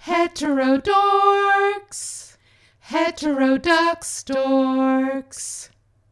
Heterodorks, heterodox dorks.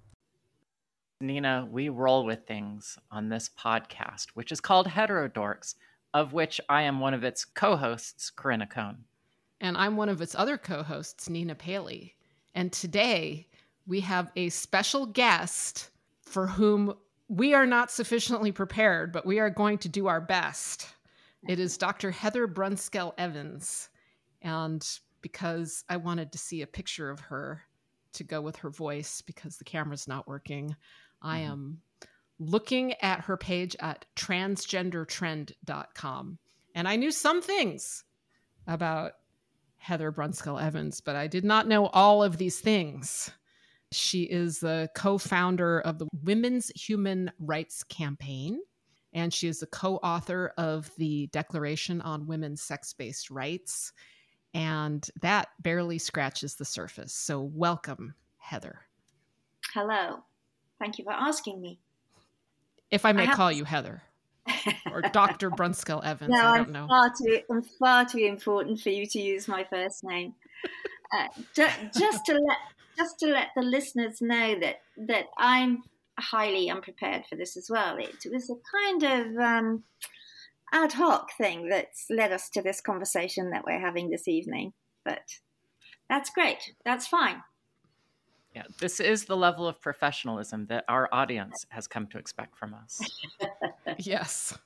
Nina, we roll with things on this podcast, which is called Heterodorks, of which I am one of its co-hosts, Corinna Cohn. And I'm one of its other co-hosts, Nina Paley. And today we have a special guest for whom we are not sufficiently prepared, but we are going to do our best. It is Dr. Heather Brunskell Evans. And because I wanted to see a picture of her to go with her voice because the camera's not working, I am looking at her page at transgendertrend.com. And I knew some things about Heather Brunskell Evans, but I did not know all of these things. She is the co-founder of the Women's Human Rights Campaign, and she is the co-author of the Declaration on Women's Sex-Based Rights, and that barely scratches the surface. So welcome, Heather. Hello. Thank you for asking me. If I may call you Heather. Or Dr. Brunskell Evans. No, I don't know. I'm far too important for you to use my first name. Just to let the listeners know that I'm highly unprepared for this as well. It was a kind of ad hoc thing that's led us to this conversation that we're having this evening. But that's great. That's fine. Yeah, this is the level of professionalism that our audience has come to expect from us. Yes.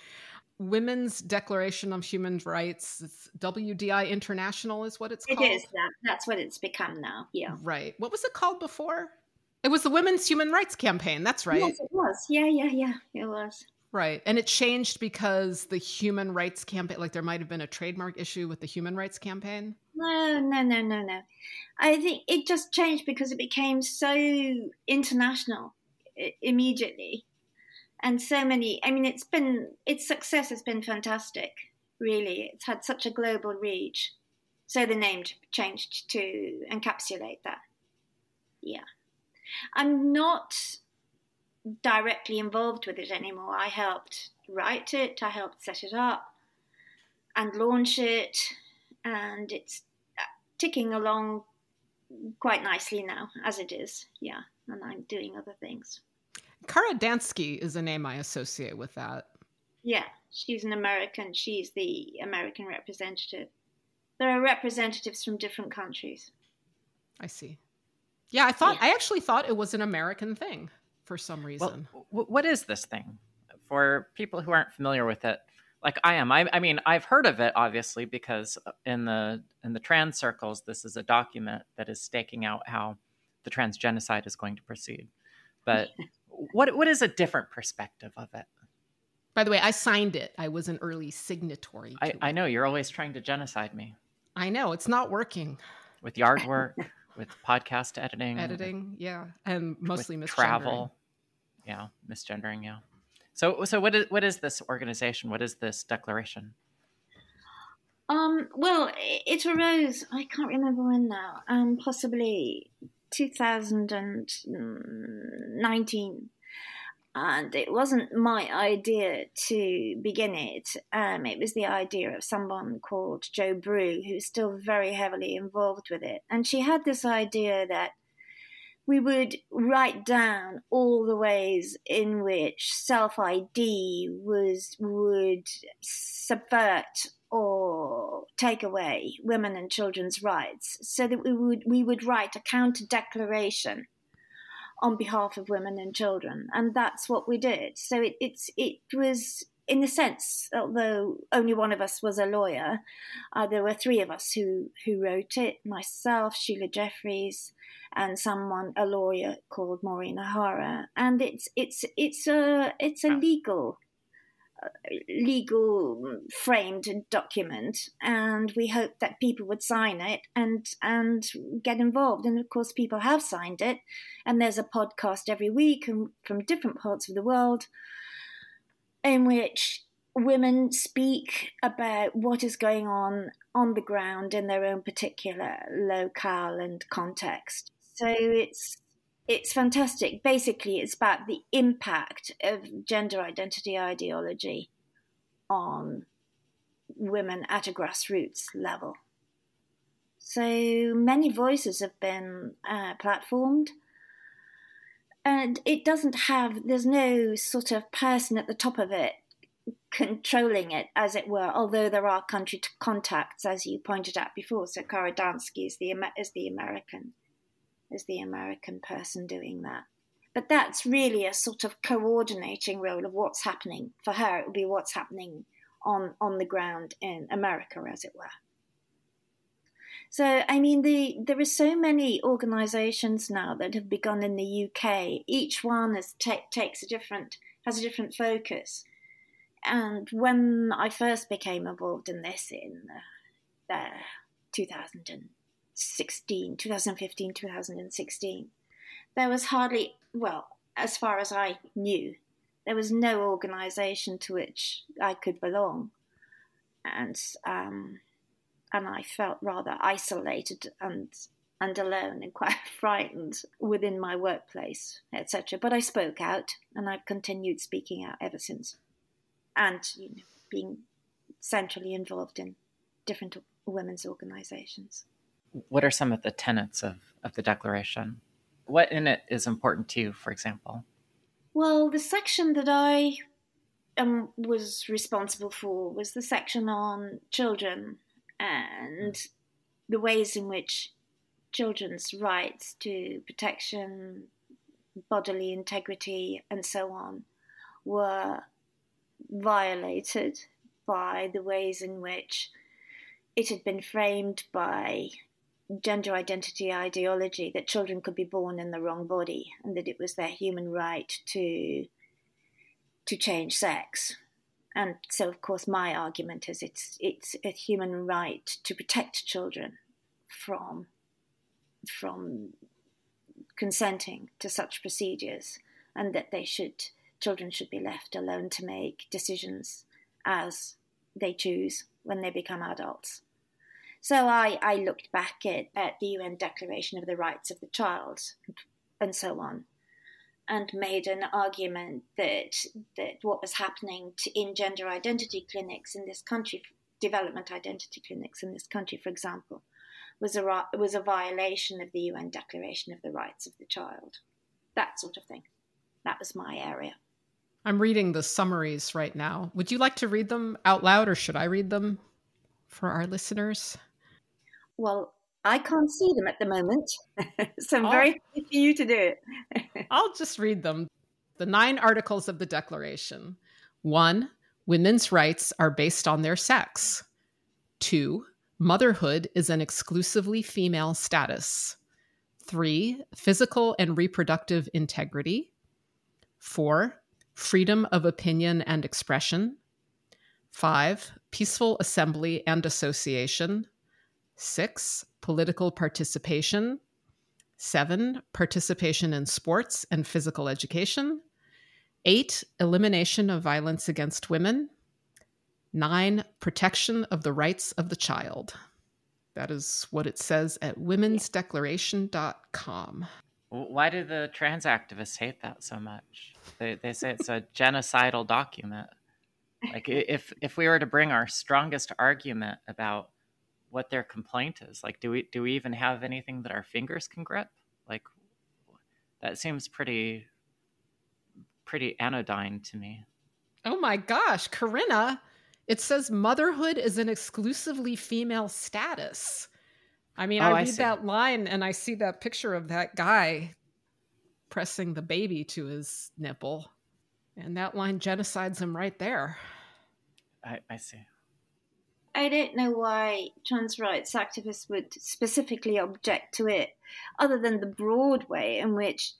Women's Declaration of Human Rights, it's WDI International is what it's called. It is that. That's what it's become now. Yeah. Right. What was it called before? It was the Women's Human Rights Campaign. That's right. Yes, it was. Yeah. It was. Right. And it changed because the Human Rights Campaign, like there might have been a trademark issue with the Human Rights Campaign. No. I think it just changed because it became so international immediately. And so many, its success has been fantastic, really. It's had such a global reach. So the name changed to encapsulate that. Yeah. I'm not directly involved with it anymore. I helped write it, I helped set it up and launch it, and it's ticking along quite nicely now, as it is. Yeah, and I'm doing other things. Kara Dansky is a name I associate with that. Yeah, she's an American. She's the American representative. There are representatives from different countries. I see. Yeah, I actually thought it was an American thing for some reason. Well, what is this thing? For people who aren't familiar with it, like I am. I mean, I've heard of it, obviously, because in the trans circles, this is a document that is staking out how the trans genocide is going to proceed. But what is a different perspective of it? By the way, I signed it. I was an early signatory to it. I know. You're always trying to genocide me. I know. It's not working. With yard work, with podcast editing. Yeah. And mostly misgendering. Travel. Yeah, misgendering, yeah. So what is this organization? What is this declaration? Well, it arose, I can't remember when now, possibly 2019. And it wasn't my idea to begin it. It was the idea of someone called Jo Brew, who's still very heavily involved with it. And she had this idea that we would write down all the ways in which self-ID would subvert or take away women and children's rights, so that we would write a counter-declaration on behalf of women and children, and that's what we did. So it was, in a sense, although only one of us was a lawyer, there were three of us who wrote it: myself, Sheila Jeffries, and a lawyer called Maureen O'Hara. And it's a legal framed document, and we hoped that people would sign it and get involved. And of course people have signed it, and there's a podcast every week from different parts of the world in which women speak about what is going on the ground in their own particular locale and context. So it's fantastic. Basically, it's about the impact of gender identity ideology on women at a grassroots level. So many voices have been platformed, and there's no sort of person at the top of it controlling it, as it were, although there are country contacts, as you pointed out before. So Kara Dansky is the American person doing that. But that's really a sort of coordinating role of what's happening. For her, it would be what's happening on the ground in America, as it were. So, I mean, there are so many organisations now that have begun in the UK. Each one has a different focus. And when I first became involved in this in 2015, 2016, there was hardly, well, as far as I knew, there was no organisation to which I could belong. And I felt rather isolated and alone and quite frightened within my workplace, etc. But I spoke out, and I've continued speaking out ever since. And being centrally involved in different women's organisations. What are some of the tenets of the Declaration? What in it is important to you, for example? Well, the section that I was responsible for was the section on children and the ways in which children's rights to protection, bodily integrity, and so on were violated by the ways in which it had been framed by gender identity ideology that children could be born in the wrong body and that it was their human right to change sex. And so, of course, my argument is it's a human right to protect children from consenting to such procedures, and that children should be left alone to make decisions as they choose when they become adults. So I looked back at the UN Declaration of the Rights of the Child and so on, and made an argument that what was happening in gender identity clinics in this country, development identity clinics in this country, for example, was a violation of the UN Declaration of the Rights of the Child. That sort of thing. That was my area. I'm reading the summaries right now. Would you like to read them out loud, or should I read them for our listeners? Well, I can't see them at the moment, so I'm very happy for you to do it. I'll just read them. The 9 articles of the Declaration. 1, women's rights are based on their sex. 2, motherhood is an exclusively female status. 3, physical and reproductive integrity. 4, freedom of opinion and expression. 5, peaceful assembly and association. 6, political participation. 7, participation in sports and physical education. 8, elimination of violence against women. 9, protection of the rights of the child. That is what it says at womensdeclaration.com. Why do the trans activists hate that so much? They say it's a genocidal document. Like, if we were to bring our strongest argument about what their complaint is, like, do we even have anything that our fingers can grip? Like, that seems pretty anodyne to me. Oh my gosh, Corinna, it says motherhood is an exclusively female status. I mean, I read that line and I see that picture of that guy pressing the baby to his nipple, and that line genocides him right there. I see. I don't know why trans rights activists would specifically object to it, other than the broad way in which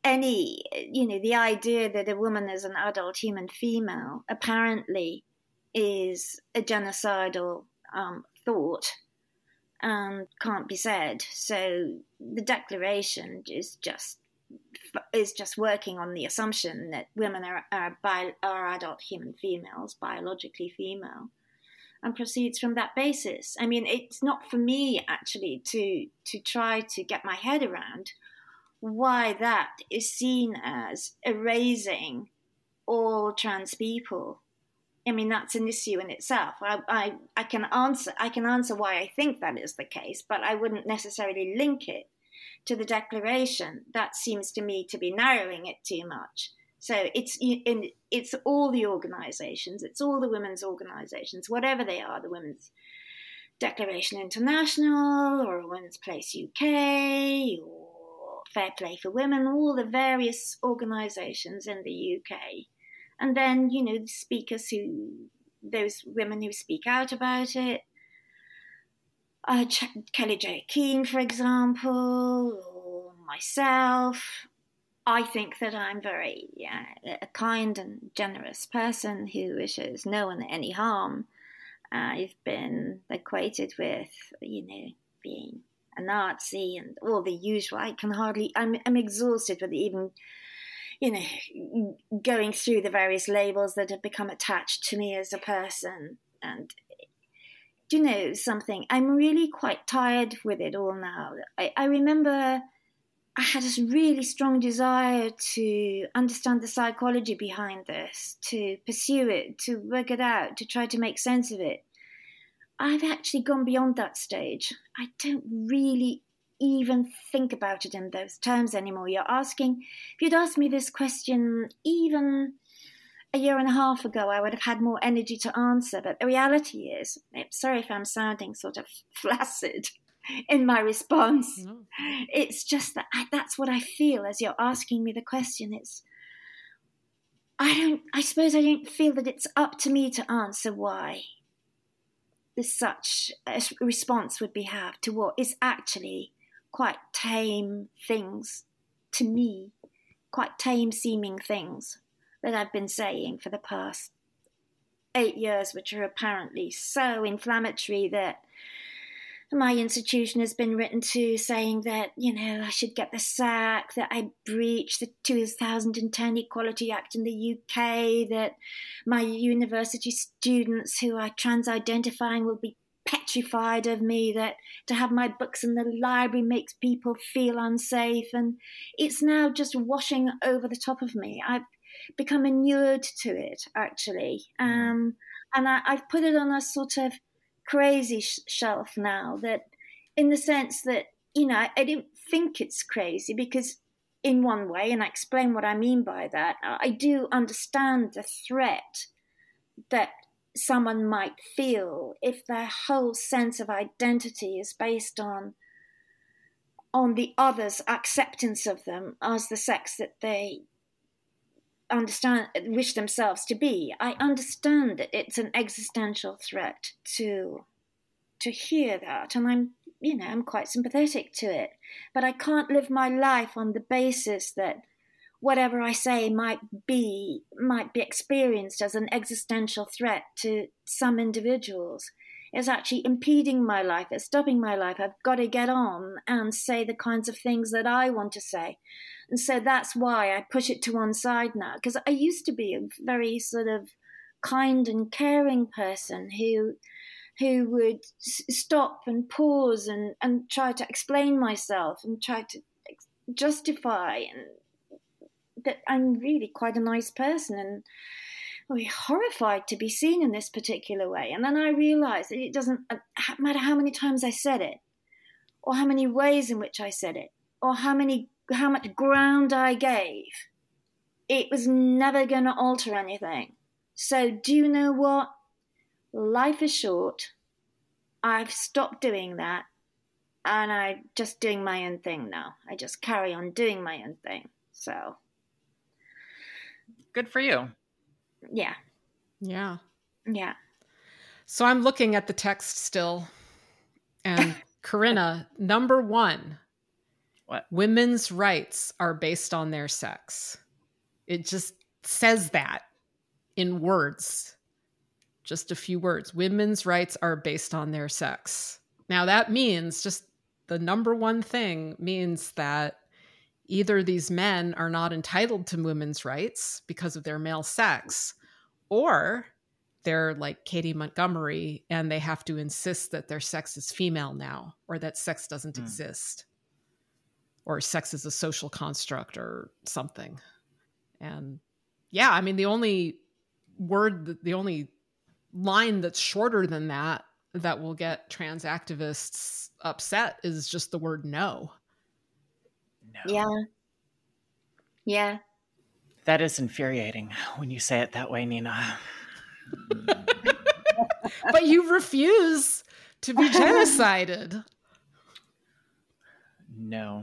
the idea that a woman is an adult human female apparently is a genocidal thought and can't be said. So the Declaration is just working on the assumption that women are adult human females, biologically female, and proceeds from that basis. I mean, it's not for me, actually, to try to get my head around why that is seen as erasing all trans people I mean, that's an issue in itself. I can answer why I think that is the case, but I wouldn't necessarily link it to the declaration. That seems to me to be narrowing it too much. So it's all the organisations, it's all the women's organisations, whatever they are, the Women's Declaration International or Women's Place UK or Fair Play for Women, all the various organisations in the UK. And then, the speakers those women who speak out about it, Kellie-Jo Keane, for example, or myself. I think that I'm a kind and generous person who wishes no one any harm. I've been equated with, being a Nazi and all the usual. I'm exhausted with even, going through the various labels that have become attached to me as a person. And do you know something? I'm really quite tired with it all now. I remember I had this really strong desire to understand the psychology behind this, to pursue it, to work it out, to try to make sense of it. I've actually gone beyond that stage. I don't really even think about it in those terms anymore. If you'd asked me this question even a year and a half ago, I would have had more energy to answer. But the reality is, I'm sorry if I'm sounding sort of flaccid in my response. No. It's just that that's what I feel as you're asking me the question. I suppose I don't feel that it's up to me to answer why such a response would be have to what is actually quite tame things to me, quite tame seeming things that I've been saying for the past 8 years, which are apparently so inflammatory that my institution has been written to saying that, I should get the sack, that I breached the 2010 Equality Act in the UK, that my university students who are trans-identifying will be petrified of me, that to have my books in the library makes people feel unsafe. And it's now just washing over the top of me. I've become inured to it, actually. And I've put it on a sort of crazy shelf now, that in the sense that, I don't think it's crazy because in one way, and I explain what I mean by that, I do understand the threat that someone might feel if their whole sense of identity is based on the other's acceptance of them as the sex that they wish themselves to be. I understand that it's an existential threat to hear that, and I'm quite sympathetic to it. But I can't live my life on the basis that whatever I say might be experienced as an existential threat to some individuals. It's actually impeding my life. It's stopping my life. I've got to get on and say the kinds of things that I want to say. And so that's why I push it to one side now, because I used to be a very sort of kind and caring person who would stop and pause and try to explain myself and try to justify and that I'm really quite a nice person and really horrified to be seen in this particular way. And then I realised that it doesn't matter how many times I said it, or how many ways in which I said it, or how much ground I gave. It was never going to alter anything. So do you know what? Life is short. I've stopped doing that. And I'm just doing my own thing now. I just carry on doing my own thing. So. Good for you. Yeah. Yeah. Yeah. So I'm looking at the text still. And Corinna, number 1. What? Women's rights are based on their sex. It just says that in words. Just a few words. Women's rights are based on their sex. Now that means just the number 1 thing means that either these men are not entitled to women's rights because of their male sex, or they're like Katie Montgomery and they have to insist that their sex is female now, or that sex doesn't exist, or sex is a social construct or something. And yeah, I mean, the only line that's shorter than that will get trans activists upset is just the word no. No. Yeah. Yeah. That is infuriating when you say it that way, Nina. But you refuse to be genocided. No.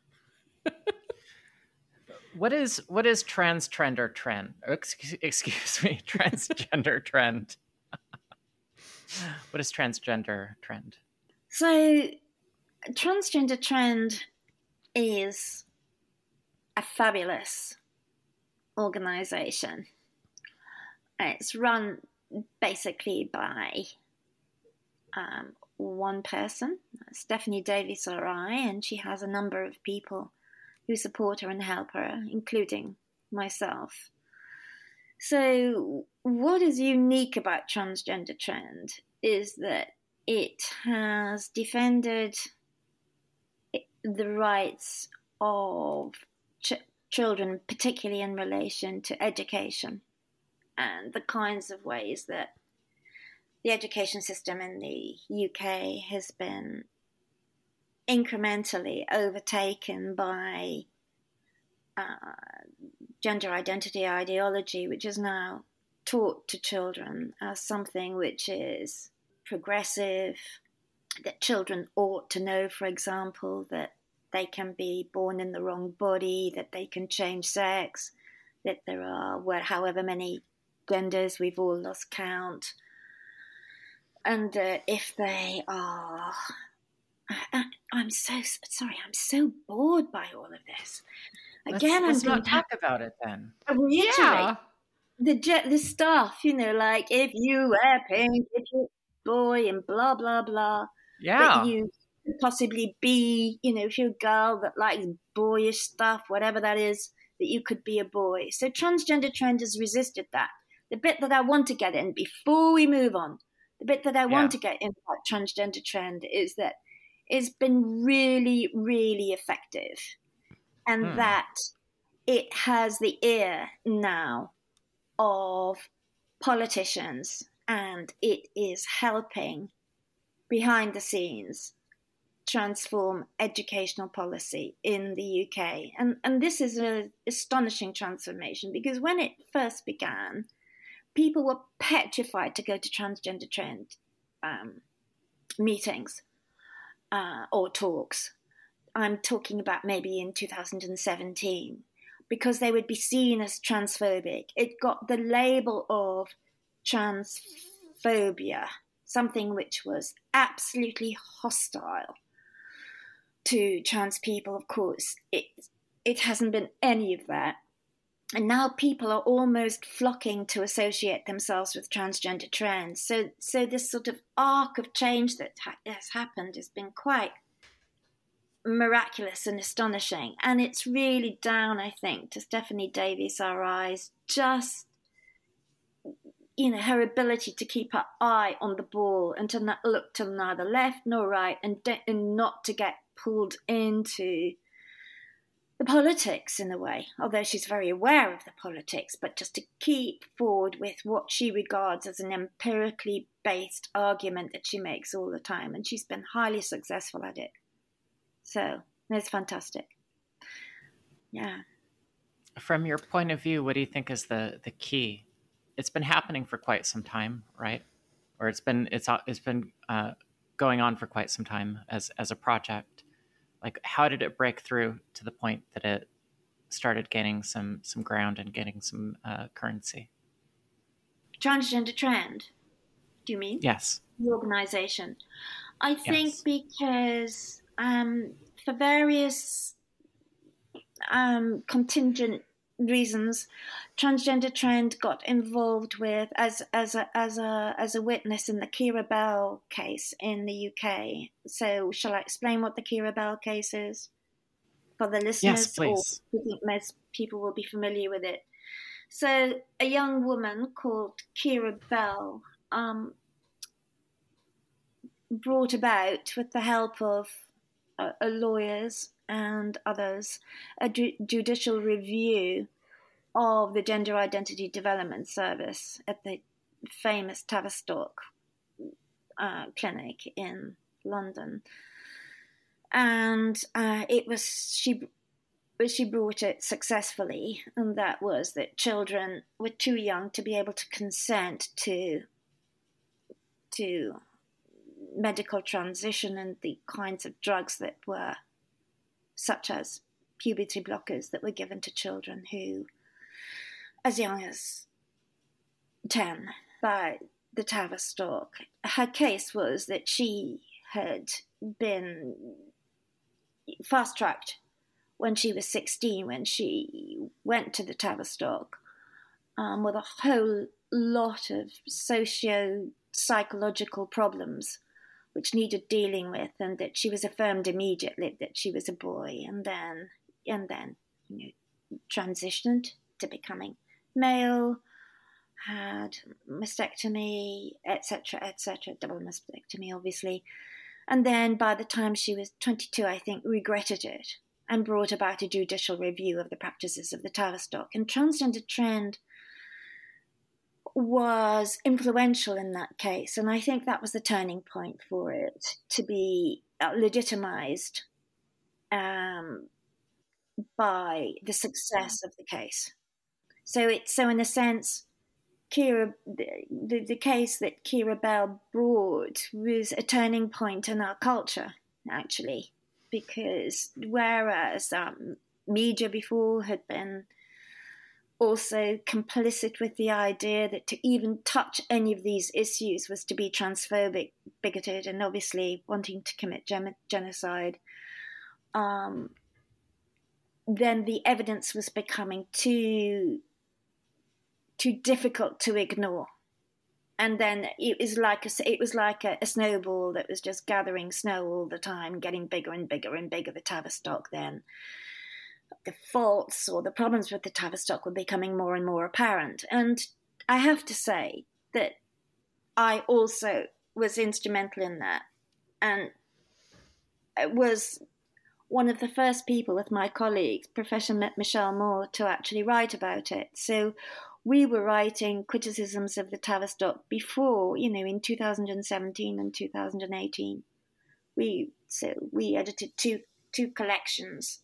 What is transgender trend? Excuse me, transgender trend. What is transgender trend? So, transgender trend is a fabulous organization. It's run basically by one person, Stephanie Davies-Arai, and she has a number of people who support her and help her, including myself. So what is unique about Transgender Trend is that it has defended the rights of children, particularly in relation to education and the kinds of ways that the education system in the UK has been incrementally overtaken by gender identity ideology, which is now taught to children as something which is progressive, that children ought to know, for example, that they can be born in the wrong body, that they can change sex, that there are however many genders, we've all lost count, and if they are... I'm so sorry, I'm so bored by all of this. Again, let's not talk about it then. Reiterate the stuff, like if you wear pink, if you're a boy, and blah blah blah. Yeah. That you could possibly be, if you're a girl that likes boyish stuff, whatever that is, that you could be a boy. So Transgender Trend has resisted that. The bit that I want to get in before we move on, the bit that I want to get in about Transgender Trend is that it's been really, really effective. And that it has the ear now of politicians, and it is helping behind the scenes transform educational policy in the UK. And this is an astonishing transformation, because when it first began, people were petrified to go to Transgender Trend meetings or talks. I'm talking about maybe in 2017, because they would be seen as transphobic. It got the label of transphobia, something which was absolutely hostile to trans people. Of course, it hasn't been any of that. And now people are almost flocking to associate themselves with transgender trends. So this sort of arc of change that has happened has been quite miraculous and astonishing. And it's really down, I think, to Stephanie Davies-Arai's just, her ability to keep her eye on the ball and to not look to neither left nor right, and not to get pulled into the politics in a way, although she's very aware of the politics, but just to keep forward with what she regards as an empirically based argument that she makes all the time. And she's been highly successful at it. So it's fantastic. Yeah. From your point of view, what do you think is the key? It's been happening for quite some time, right? Or it's been going on for quite some time as a project. Like, how did it break through to the point that it started gaining some ground and getting some currency? Transgender Trend, do you mean? Yes. The organization. I think because for various contingent reasons, Transgender Trend got involved with as a witness in the Keira Bell case in the UK. So shall I explain what the Keira Bell case is for the listeners? Yes, please. Or I think most people will be familiar with it. So a young woman called Keira Bell brought about, with the help of lawyers and others, a judicial review of the Gender Identity Development Service at the famous Tavistock clinic in London. And she brought it successfully, and that was that children were too young to be able to consent to medical transition and the kinds of drugs that were, such as puberty blockers, that were given to children who, as young as 10, by the Tavistock. Her case was that she had been fast-tracked when she was 16, when she went to the Tavistock with a whole lot of socio-psychological problems which needed dealing with, and that she was affirmed immediately that she was a boy, and then transitioned to becoming male, had mastectomy, etc., double mastectomy, obviously. And then by the time she was 22, I think, regretted it and brought about a judicial review of the practices of the Tavistock. And Transgender Trend was influential in that case, and I think that was the turning point for it to be legitimized by the success of the case. So in a sense, the case that Keira Bell brought was a turning point in our culture, actually, because whereas media before had been also complicit with the idea that to even touch any of these issues was to be transphobic, bigoted, and obviously wanting to commit genocide, then the evidence was becoming too difficult to ignore. And then it was like a snowball that was just gathering snow all the time, getting bigger and bigger and bigger, the Tavistock then. The faults or the problems with the Tavistock were becoming more and more apparent. And I have to say that I also was instrumental in that, and was one of the first people with my colleagues, Professor Michelle Moore, to actually write about it. So we were writing criticisms of the Tavistock before, in 2017 and 2018. We edited two collections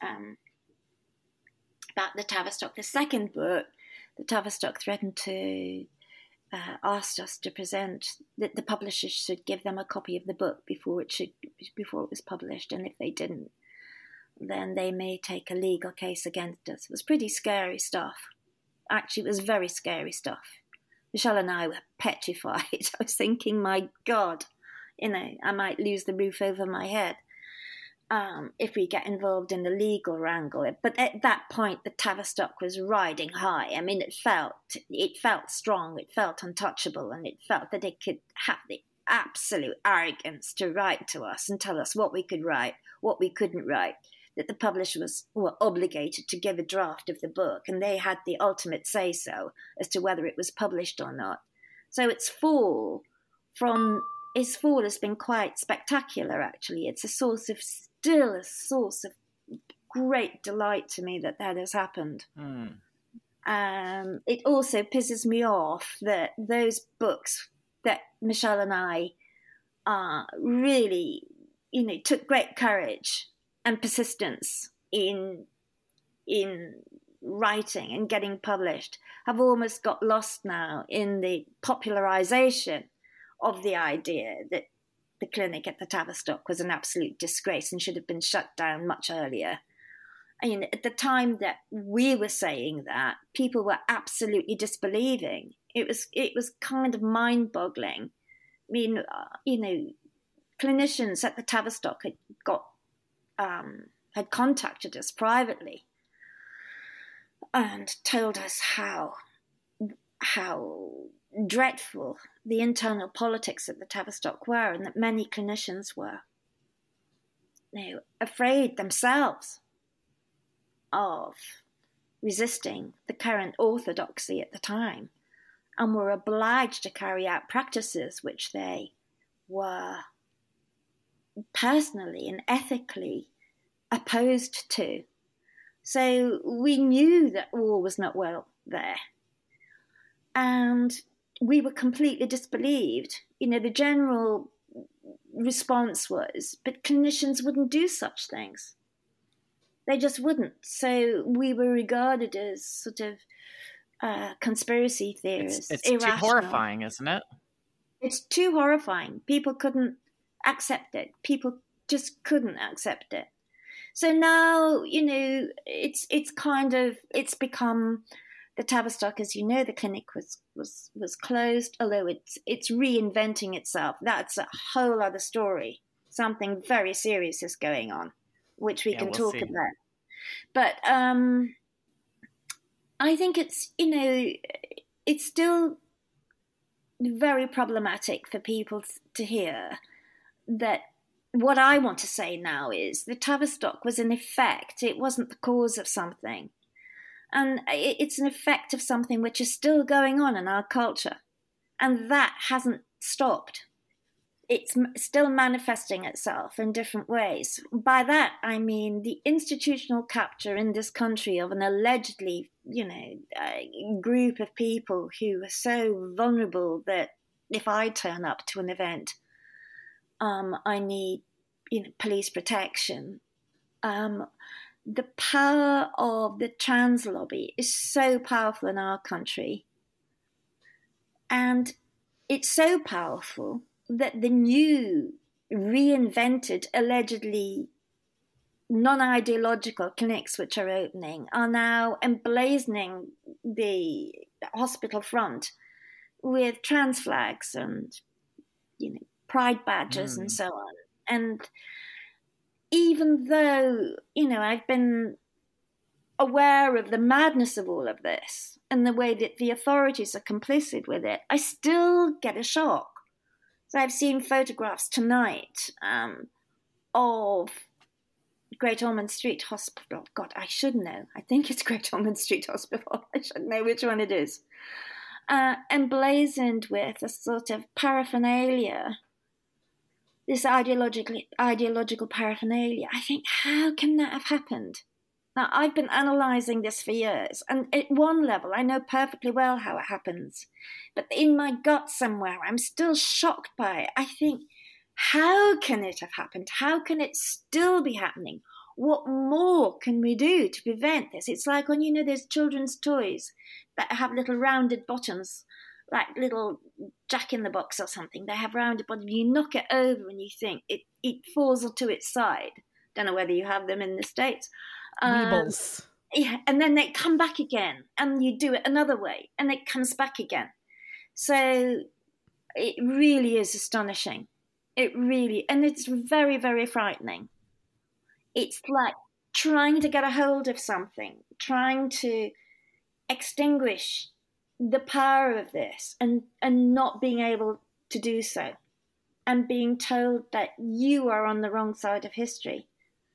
about the Tavistock. The second book, the Tavistock threatened to asked us to present that the publishers should give them a copy of the book before it was published, and if they didn't, then they may take a legal case against us. It was pretty scary stuff. Actually, it was very scary stuff. Michelle and I were petrified. I was thinking, my God, I might lose the roof over my head if we get involved in the legal wrangle. But at that point, the Tavistock was riding high. I mean, it felt strong, it felt untouchable, and it felt that it could have the absolute arrogance to write to us and tell us what we could write, what we couldn't write, that the publishers were obligated to give a draft of the book, and they had the ultimate say-so as to whether it was published or not. So its fall has been quite spectacular, actually. It's still a source of great delight to me that has happened. It also pisses me off that those books that Michelle and I really, took great courage and persistence in writing and getting published, have almost got lost now in the popularization of the idea that the clinic at the Tavistock was an absolute disgrace and should have been shut down much earlier. I mean, at the time that we were saying that, people were absolutely disbelieving. It was kind of mind-boggling. I mean, clinicians at the Tavistock had contacted us privately and told us how dreadful the internal politics at the Tavistock were, and that many clinicians were afraid themselves of resisting the current orthodoxy at the time, and were obliged to carry out practices which they were personally and ethically opposed to. So we knew that all was not well there. And we were completely disbelieved. The general response was, but clinicians wouldn't do such things. They just wouldn't. So we were regarded as sort of conspiracy theorists. It's too horrifying, isn't it? It's too horrifying. People couldn't accept it. People just couldn't accept it. So now, it's become the Tavistock, as you know, the clinic was closed, although it's reinventing itself. That's a whole other story. Something very serious is going on, which we can talk about. But I think it's still very problematic for people to hear that. What I want to say now is the Tavistock was an effect. It wasn't the cause of something. And it's an effect of something which is still going on in our culture. And that hasn't stopped. It's still manifesting itself in different ways. By that, I mean the institutional capture in this country of an allegedly, group of people who are so vulnerable that if I turn up to an event, I need, police protection. The power of the trans lobby is so powerful in our country. And it's so powerful that the new, reinvented, allegedly non-ideological clinics which are opening are now emblazoning the hospital front with trans flags and, pride badges and so on. And even though, I've been aware of the madness of all of this and the way that the authorities are complicit with it, I still get a shock. So I've seen photographs tonight of Great Ormond Street Hospital. God, I should know. I think it's Great Ormond Street Hospital. I should know which one it is. Emblazoned with a sort of paraphernalia, this ideological paraphernalia. I think, how can that have happened? Now, I've been analysing this for years, and at one level, I know perfectly well how it happens. But in my gut somewhere, I'm still shocked by it. I think, how can it have happened? How can it still be happening? What more can we do to prevent this? It's like when, there's children's toys that have little rounded bottoms, like little Jack-in-the-Box or something. They have rounded bottoms. You knock it over and you think it falls to its side. Don't know whether you have them in the States. Weebles. Yeah, and then they come back again, and you do it another way, and it comes back again. So it really is astonishing. And it's very, very frightening. It's like trying to get a hold of something, trying to extinguish the power of this and not being able to do so, and being told that you are on the wrong side of history.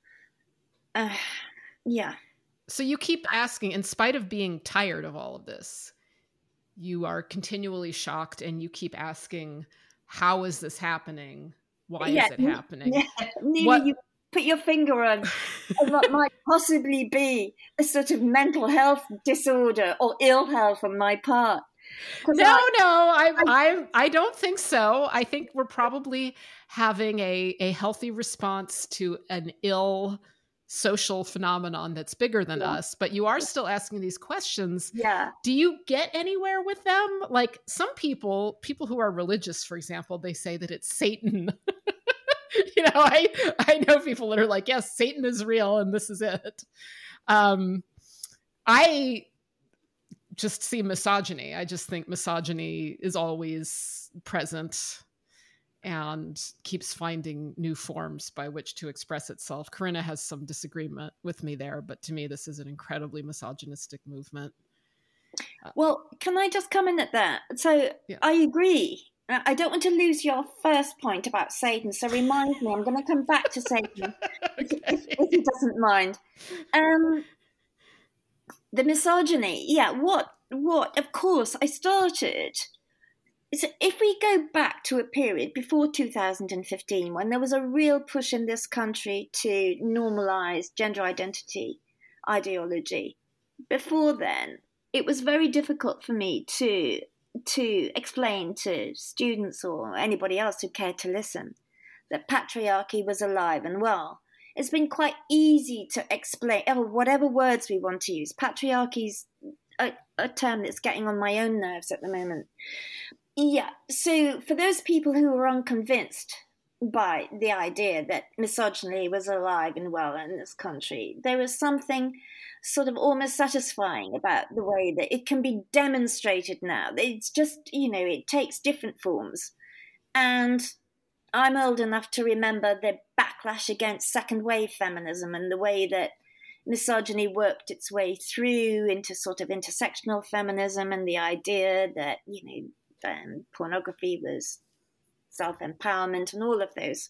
Yeah. So you keep asking, in spite of being tired of all of this, you are continually shocked and you keep asking, how is this happening? Why is it happening? Yeah. You put your finger on what might possibly be a sort of mental health disorder or ill health on my part. I don't think so. I think we're probably having a healthy response to an ill social phenomenon that's bigger than us, but you are still asking these questions. Yeah. Do you get anywhere with them? Like some people who are religious, for example, they say that it's Satan. I know people that are like, yes, Satan is real and this is it. I just see misogyny. I just think misogyny is always present and keeps finding new forms by which to express itself. Corinna has some disagreement with me there, but to me, this is an incredibly misogynistic movement. Well, can I just come in at that? So yeah. I agree. I don't want to lose your first point about Satan, so remind me. I'm going to come back to Satan okay. if he doesn't mind. The misogyny, yeah. What? Of course, I started. So if we go back to a period before 2015, when there was a real push in this country to normalise gender identity ideology, before then, it was very difficult for me to to explain to students or anybody else who cared to listen that patriarchy was alive and well. It's been quite easy to explain, whatever words we want to use. Patriarchy's a term that's getting on my own nerves at the moment. Yeah, so for those people who were unconvinced by the idea that misogyny was alive and well in this country, there was something sort of almost satisfying about the way that it can be demonstrated now. It's just, it takes different forms. And I'm old enough to remember the backlash against second wave feminism and the way that misogyny worked its way through into sort of intersectional feminism, and the idea that, pornography was self-empowerment and all of those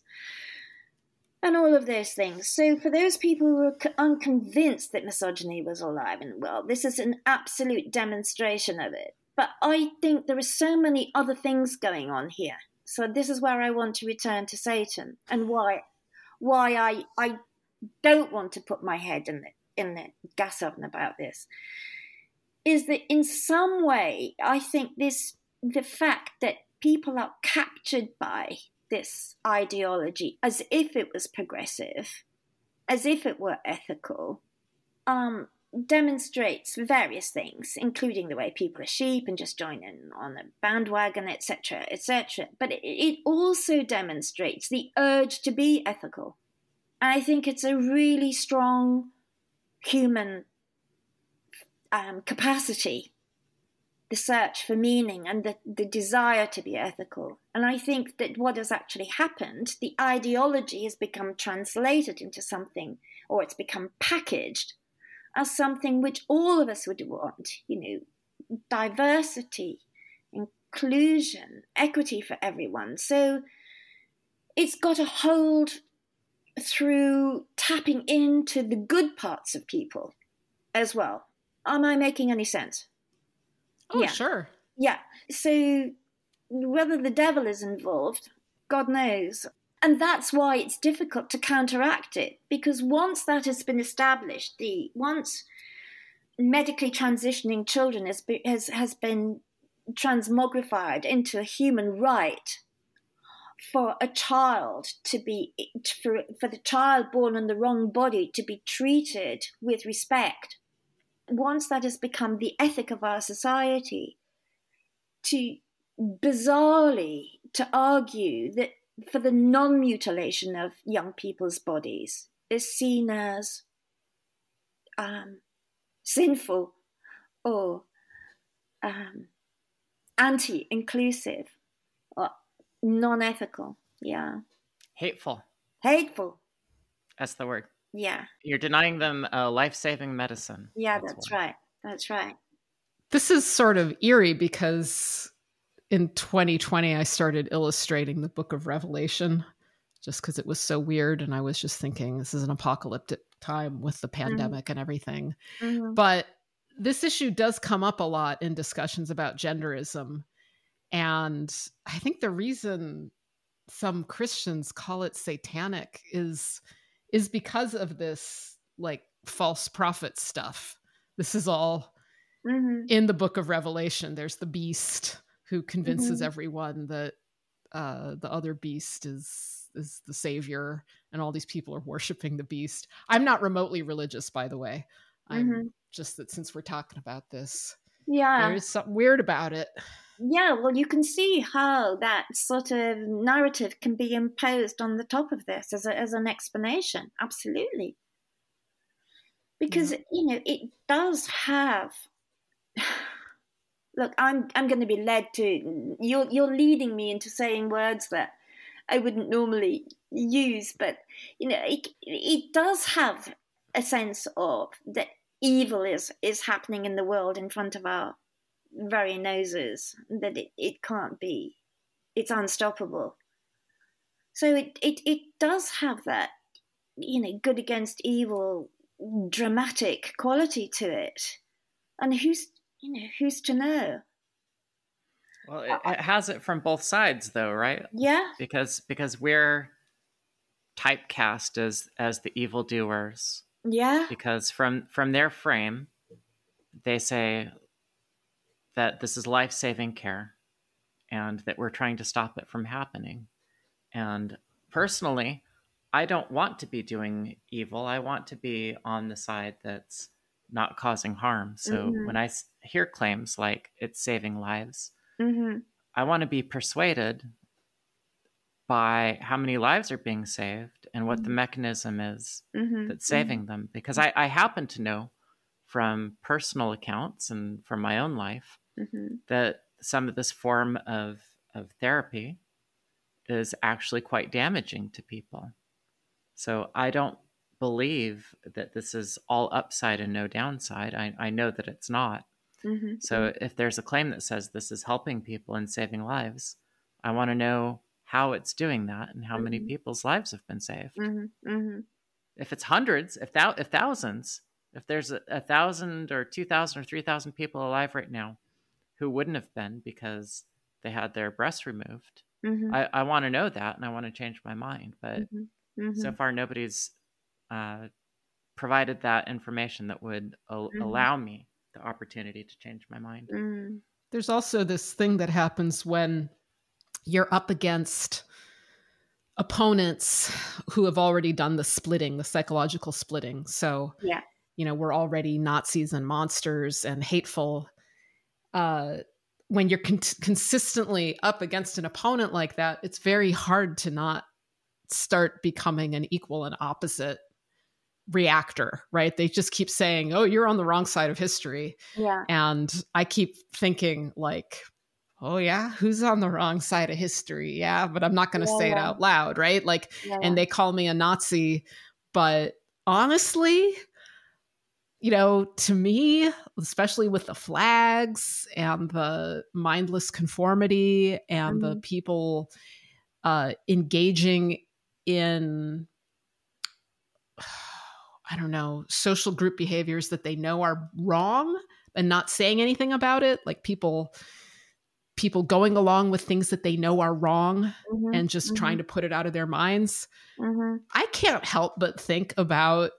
things. So for those people who are unconvinced that misogyny was alive and well, this is an absolute demonstration of it. But I think there are so many other things going on here. So this is where I want to return to Satan, and why I don't want to put my head in the gas oven about this, is that in some way I think the fact that people are captured by this ideology as if it was progressive, as if it were ethical, demonstrates various things, including the way people are sheep and just join in on a bandwagon, etc., etc. But it also demonstrates the urge to be ethical. And I think it's a really strong human capacity, the search for meaning and the desire to be ethical. And I think that what has actually happened, the ideology has become translated into something, or it's become packaged as something which all of us would want, diversity, inclusion, equity for everyone. So it's got a hold through tapping into the good parts of people as well. Am I making any sense? Oh, yeah. Sure. Yeah. So whether the devil is involved, God knows. And that's why it's difficult to counteract it, because once that has been established, once medically transitioning children has been transmogrified into a human right for a child to be, for the child born in the wrong body to be treated with respect, once that has become the ethic of our society, bizarrely to argue that for the non-mutilation of young people's bodies is seen as sinful or anti-inclusive or non-ethical. Yeah. Hateful. That's the word. Yeah. You're denying them life-saving medicine. Yeah, that's right. That's right. This is sort of eerie because in 2020, I started illustrating the Book of Revelation just because it was so weird. And I was just thinking, this is an apocalyptic time with the pandemic and everything. Mm-hmm. But this issue does come up a lot in discussions about genderism. And I think the reason some Christians call it satanic is because of this like false prophet stuff. This is all in the Book of Revelation. There's the beast who convinces everyone that the other beast is the savior, and all these people are worshiping the beast. I'm not remotely religious, by the way. I'm just that since we're talking about this, there's something weird about it. Yeah, well, you can see how that sort of narrative can be imposed on the top of this as an explanation. Absolutely. Because, it does have... Look, I'm going to be led to... You're leading me into saying words that I wouldn't normally use, but, it does have a sense of that evil is happening in the world in front of our very noses, that it can't be. It's unstoppable. So it does have that, good against evil, dramatic quality to it. And who's to know? Well, it has it from both sides, though, right? Yeah. Because we're typecast as the evildoers. Yeah. Because from their frame, they say that this is life-saving care and that we're trying to stop it from happening. And personally, I don't want to be doing evil. I want to be on the side that's not causing harm. So when I hear claims like it's saving lives, I want to be persuaded by how many lives are being saved and what the mechanism is that's saving them. Because I happen to know from personal accounts and from my own life that some of this form of therapy is actually quite damaging to people. So I don't believe that this is all upside and no downside. I know that it's not. So if there's a claim that says this is helping people and saving lives, I want to know how it's doing that and how many people's lives have been saved. If it's hundreds, if thousands, if there's 1,000 or 2,000 or 3,000 people alive right now who wouldn't have been because they had their breasts removed, I want to know that and I want to change my mind. But so far, nobody's provided that information that would allow me the opportunity to change my mind. There's also this thing that happens when you're up against opponents who have already done the splitting, the psychological splitting. So, we're already Nazis and monsters and hateful. When you're consistently up against an opponent like that, it's very hard to not start becoming an equal and opposite reactor, right? They just keep saying, oh, you're on the wrong side of history. Yeah. And I keep thinking like, oh yeah, who's on the wrong side of history? Yeah, but I'm not going to say it out loud, right? Like, and they call me a Nazi, but honestly, to me, especially with the flags and the mindless conformity and the people engaging in, I don't know, social group behaviors that they know are wrong and not saying anything about it, like people going along with things that they know are wrong and just trying to put it out of their minds. I can't help but think about,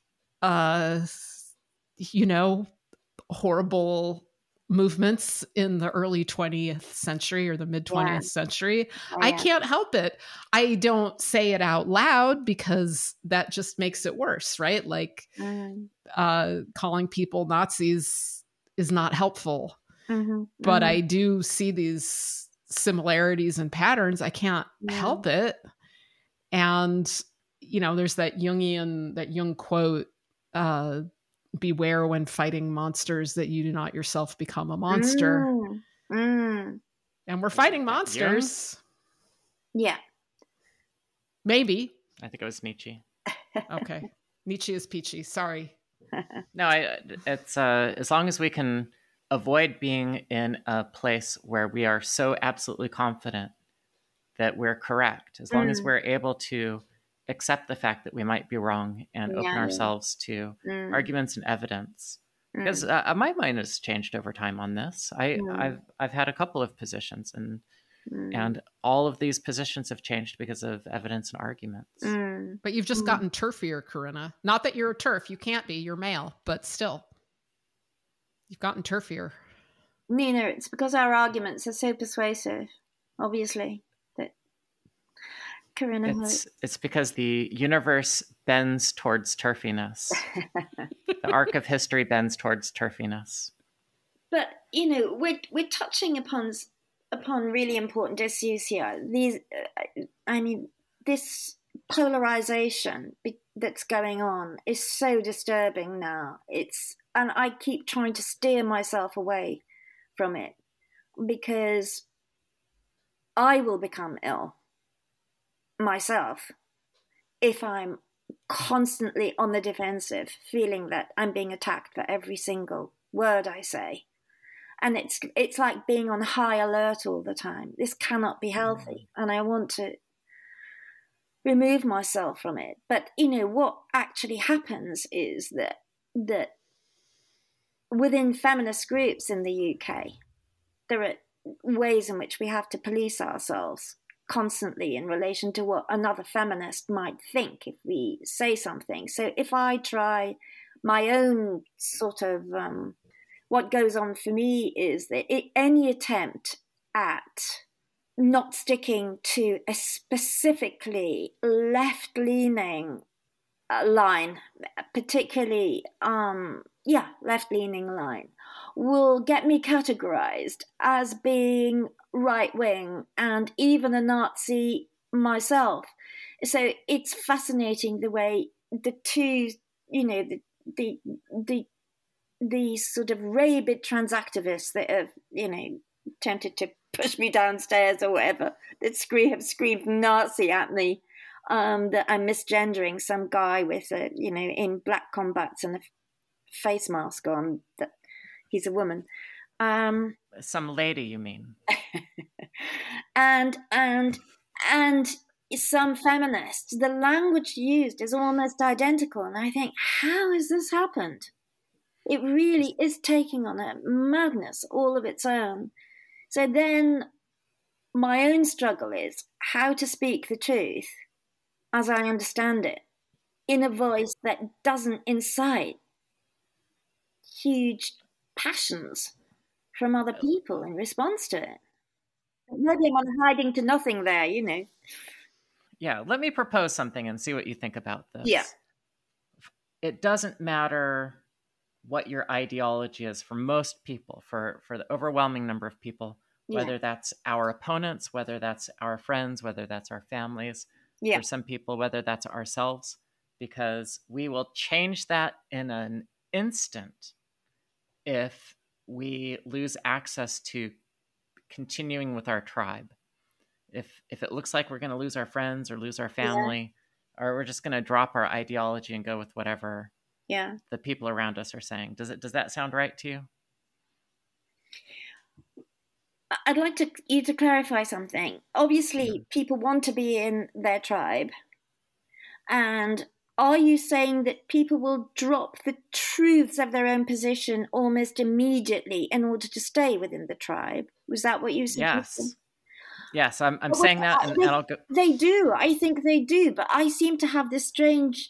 horrible movements in the early 20th century or the mid 20th century. I can't help it. I don't say it out loud because that just makes it worse, right? Like calling people Nazis is not helpful. But I do see these similarities and patterns. I can't help it. And, there's that Jung quote, beware when fighting monsters that you do not yourself become a monster. And we're fighting monsters. Yeah. Maybe. I think it was Nietzsche. Okay. Nietzsche is peachy. Sorry. No, it's as long as we can avoid being in a place where we are so absolutely confident that we're correct, as long as we're able to accept the fact that we might be wrong and open ourselves to arguments and evidence. Because my mind has changed over time on this. I've had a couple of positions, and all of these positions have changed because of evidence and arguments. But you've just gotten turfier, Corinna. Not that you're a turf. You can't be. You're male. But still, you've gotten turfier. Nina, it's because our arguments are so persuasive, obviously. It's because the universe bends towards turfiness. The arc of history bends towards turfiness. But we're touching upon really important issues here. This polarization that's going on is so disturbing now. And I keep trying to steer myself away from it because I will become ill myself if I'm constantly on the defensive, feeling that I'm being attacked for every single word I say. And it's like being on high alert all the time. This cannot be healthy, and I want to remove myself from it. But what actually happens is that within feminist groups in the UK, there are ways in which we have to police ourselves constantly in relation to what another feminist might think if we say something. So if I try my own sort of what goes on for me is that any attempt at not sticking to a specifically left-leaning line, particularly, left-leaning line, will get me categorized as being right-wing and even a Nazi myself. So it's fascinating the way the two, the sort of rabid transactivists that have, attempted to push me downstairs or whatever, that have screamed Nazi at me, that I'm misgendering some guy with in black combats and a face mask on, that he's a woman. Some lady, you mean? and some feminists, the language used is almost identical, and I think, how has this happened? It really is taking on a madness all of its own. So then my own struggle is how to speak the truth as I understand it in a voice that doesn't incite huge passions from other people in response to it. Maybe I'm on hiding to nothing there, Yeah, let me propose something and see what you think about this. Yeah. It doesn't matter what your ideology is for most people, for the overwhelming number of people, whether that's our opponents, whether that's our friends, whether that's our families, for some people, whether that's ourselves, because we will change that in an instant if we lose access to continuing with our tribe. If it looks like we're going to lose our friends or lose our family, or we're just going to drop our ideology and go with whatever the people around us are saying. Does that sound right to you? I'd like you to clarify something. Obviously, people want to be in their tribe. And are you saying that people will drop the truths of their own position almost immediately in order to stay within the tribe? Was that what you said? Yes, I'm saying that, and I'll go. They do. I think they do. But I seem to have this strange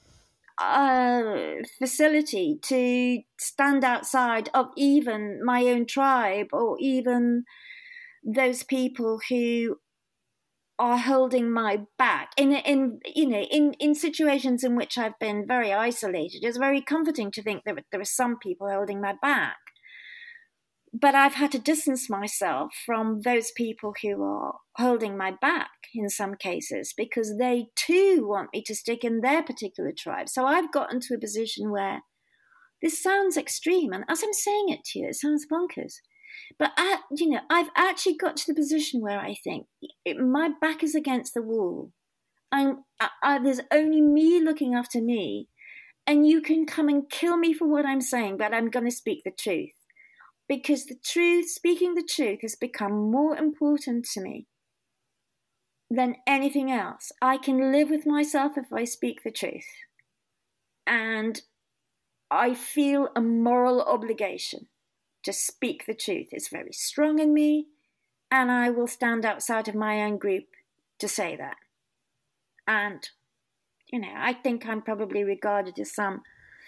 facility to stand outside of even my own tribe, or even those people who are holding my back in situations in which I've been very isolated. It's very comforting to think that there are some people holding my back, but I've had to distance myself from those people who are holding my back in some cases, because they too want me to stick in their particular tribe. So I've gotten to a position where this sounds extreme, and as I'm saying it to you, it sounds bonkers. But I've actually got to the position where I think my back is against the wall. There's only me looking after me, and you can come and kill me for what I'm saying, but I'm going to speak the truth, because speaking the truth has become more important to me than anything else. I can live with myself if I speak the truth, and I feel a moral obligation to speak the truth. It's very strong in me, and I will stand outside of my own group to say that. And, I think I'm probably regarded as some,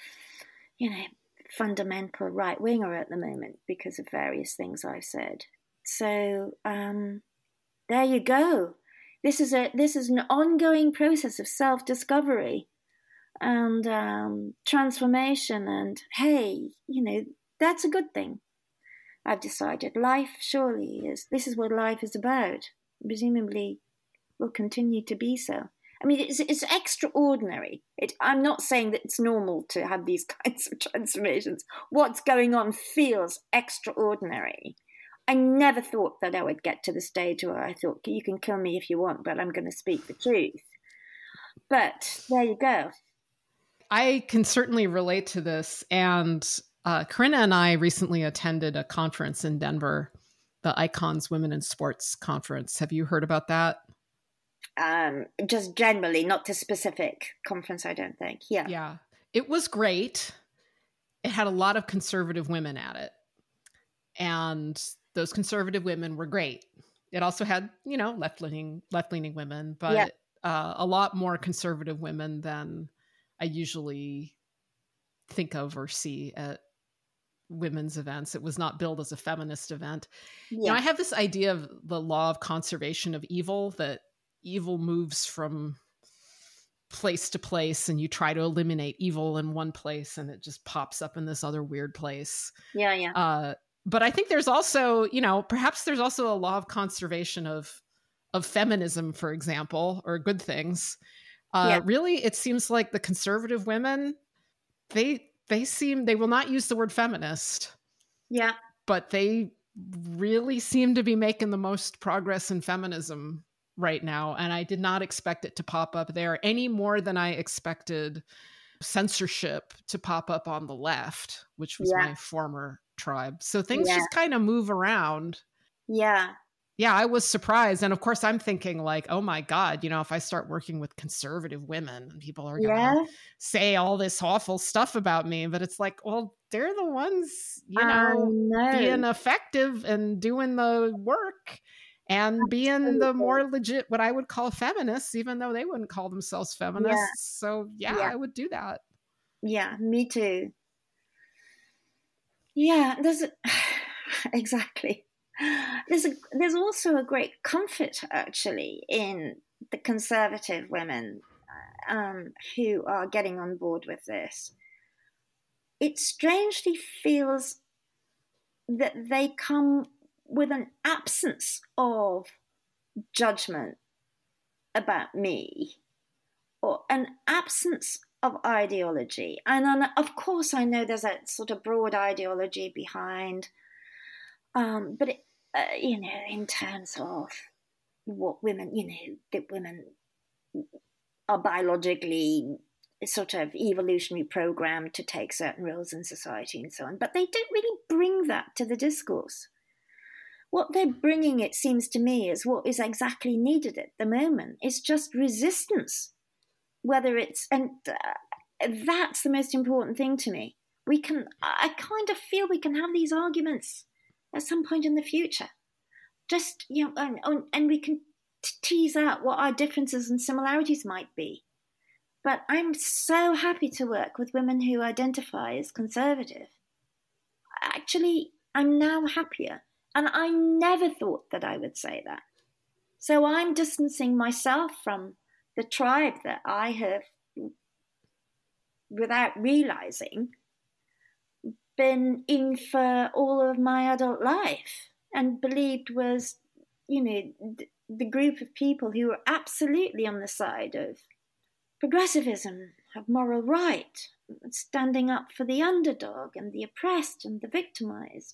fundamental right-winger at the moment because of various things I've said. So, there you go. This is an ongoing process of self-discovery and transformation, and hey, that's a good thing. I've decided life surely this is what life is about. Presumably will continue to be so. I mean, it's extraordinary. I'm not saying that it's normal to have these kinds of transformations. What's going on feels extraordinary. I never thought that I would get to the stage where I thought, you can kill me if you want, but I'm going to speak the truth. But there you go. I can certainly relate to this, and Corinna and I recently attended a conference in Denver, the Icons Women in Sports Conference. Have you heard about that? Just generally, not a specific conference, I don't think. Yeah. It was great. It had a lot of conservative women at it, and those conservative women were great. It also had, left-leaning women, but a lot more conservative women than I usually think of or see at women's events. It was not billed as a feminist event. Yeah. I have this idea of the law of conservation of evil, that evil moves from place to place, and you try to eliminate evil in one place and it just pops up in this other weird place. Yeah. But I think there's also, perhaps there's also a law of conservation of feminism, for example, or good things. Really, it seems like the conservative women, they will not use the word feminist. Yeah. But they really seem to be making the most progress in feminism right now. And I did not expect it to pop up there any more than I expected censorship to pop up on the left, which was my former tribe. So things just kind of move around. Yeah. Yeah, I was surprised. And of course, I'm thinking like, oh my God, if I start working with conservative women, people are going to say all this awful stuff about me. But it's like, well, they're the ones, being effective and doing the work and being the more legit, what I would call feminists, even though they wouldn't call themselves feminists. So I would do that. Yeah, me too. Yeah, exactly. There's also a great comfort, actually, in the conservative women who are getting on board with this. It strangely feels that they come with an absence of judgment about me, or an absence of ideology. And of course, I know there's a sort of broad ideology behind, but in terms of what women, that women are biologically sort of evolutionary programmed to take certain roles in society and so on. But they don't really bring that to the discourse. What they're bringing, it seems to me, is what is exactly needed at the moment. It's just resistance. And that's the most important thing to me. I kind of feel we can have these arguments at some point in the future. Just, and we can tease out what our differences and similarities might be. But I'm so happy to work with women who identify as conservative. Actually, I'm now happier. And I never thought that I would say that. So I'm distancing myself from the tribe that I have, without realizing, been in for all of my adult life and believed was, the group of people who were absolutely on the side of progressivism, of moral right, standing up for the underdog and the oppressed and the victimized.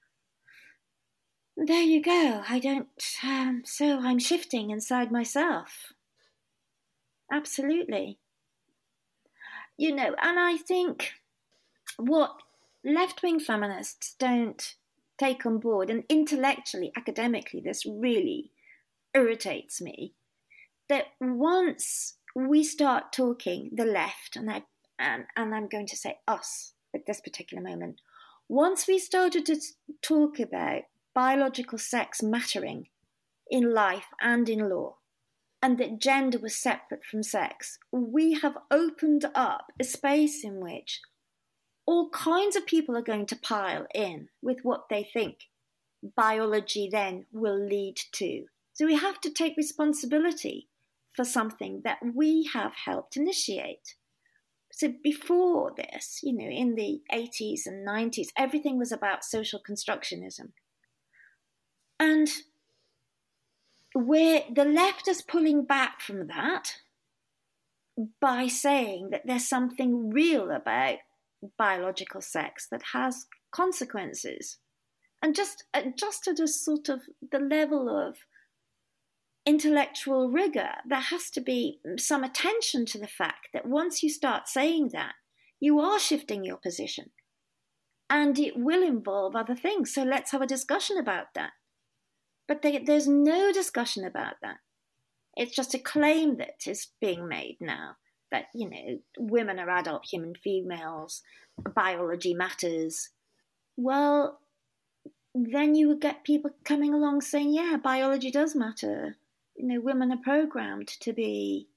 There you go. So I'm shifting inside myself. Absolutely. And I think what left-wing feminists don't take on board, and intellectually, academically, this really irritates me, that once we start talking, the left, and I'm going to say us at this particular moment, once we started to talk about biological sex mattering in life and in law, and that gender was separate from sex, we have opened up a space in which all kinds of people are going to pile in with what they think biology then will lead to. So we have to take responsibility for something that we have helped initiate. So before this, in the 80s and 90s, everything was about social constructionism. And where the left is pulling back from that by saying that there's something real about biological sex that has consequences. And just at a sort of the level of intellectual rigor, there has to be some attention to the fact that once you start saying that, you are shifting your position. And it will involve other things. So let's have a discussion about that. But there's no discussion about that. It's just a claim that is being made now that, women are adult human females, biology matters. Well, then you would get people coming along saying, yeah, biology does matter. Women are programmed to be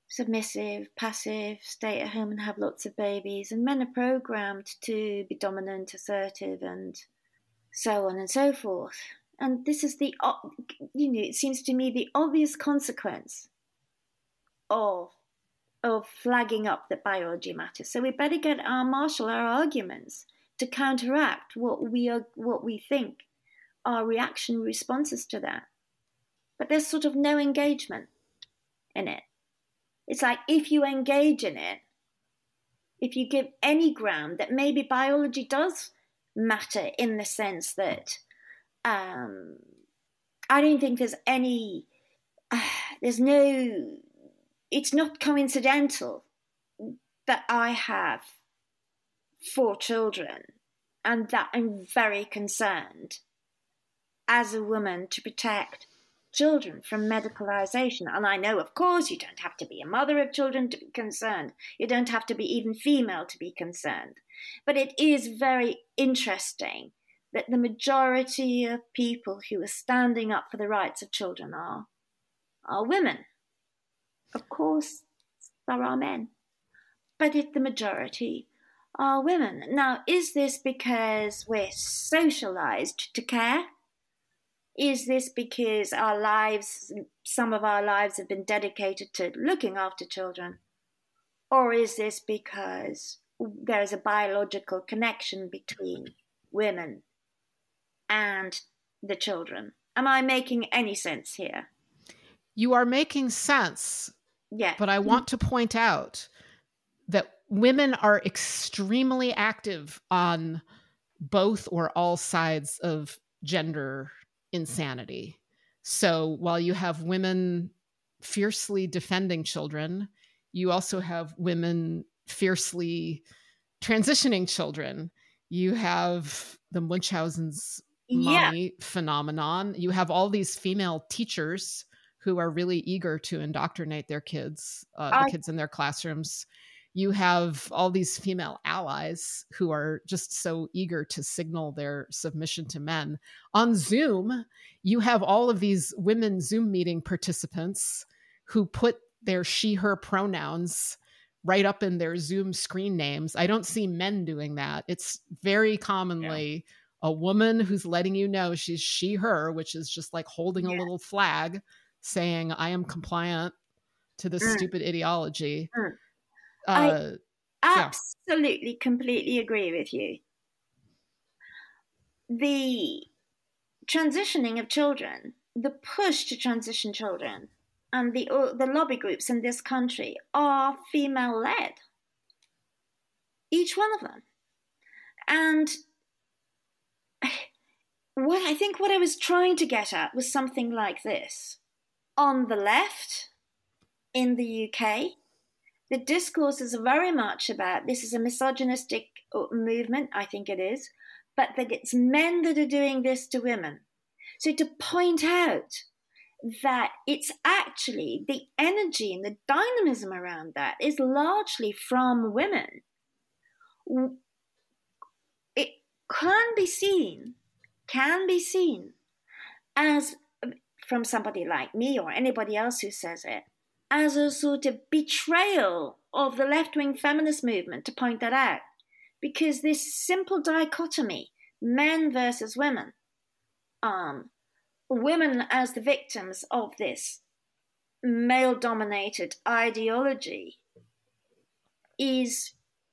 submissive, passive, stay at home and have lots of babies, and men are programmed to be dominant, assertive, and so on and so forth. And this is it seems to me the obvious consequence of flagging up that biology matters. So we better marshal our arguments to counteract what we think are reactionary responses to that. But there's sort of no engagement in it. It's like if you engage in it, if you give any ground that maybe biology does matter in the sense that I don't think there's it's not coincidental that I have 4 children and that I'm very concerned as a woman to protect children from medicalization. And I know, of course, you don't have to be a mother of children to be concerned. You don't have to be even female to be concerned. But it is very interesting that the majority of people who are standing up for the rights of children are women. Of course, there are men, but the majority are women. Now, is this because we're socialized to care? Is this because some of our lives have been dedicated to looking after children? Or is this because there's a biological connection between women and the children? Am I making any sense here? You are making sense. Yeah. But I want to point out that women are extremely active on both or all sides of gender insanity. So while you have women fiercely defending children, you also have women fiercely transitioning children. You have the Munchausen's mommy phenomenon. You have all these female teachers who are really eager to indoctrinate their kids, the kids in their classrooms. You have all these female allies who are just so eager to signal their submission to men. On Zoom, you have all of these women Zoom meeting participants who put their she, her pronouns right up in their Zoom screen names. I don't see men doing that. It's very commonly a woman who's letting you know she's she, her, which is just like holding a little flag saying, I am compliant to this stupid ideology. I absolutely, completely agree with you. The transitioning of children, the push to transition children, and the lobby groups in this country are female-led. Each one of them. And what I was trying to get at was something like this. On the left, in the UK, the discourse is very much about this is a misogynistic movement, I think it is, but that it's men that are doing this to women. So to point out that it's actually the energy and the dynamism around that is largely from women. It can be seen as, from somebody like me or anybody else who says it, as a sort of betrayal of the left-wing feminist movement to point that out. Because this simple dichotomy, men versus women, women as the victims of this male-dominated ideology is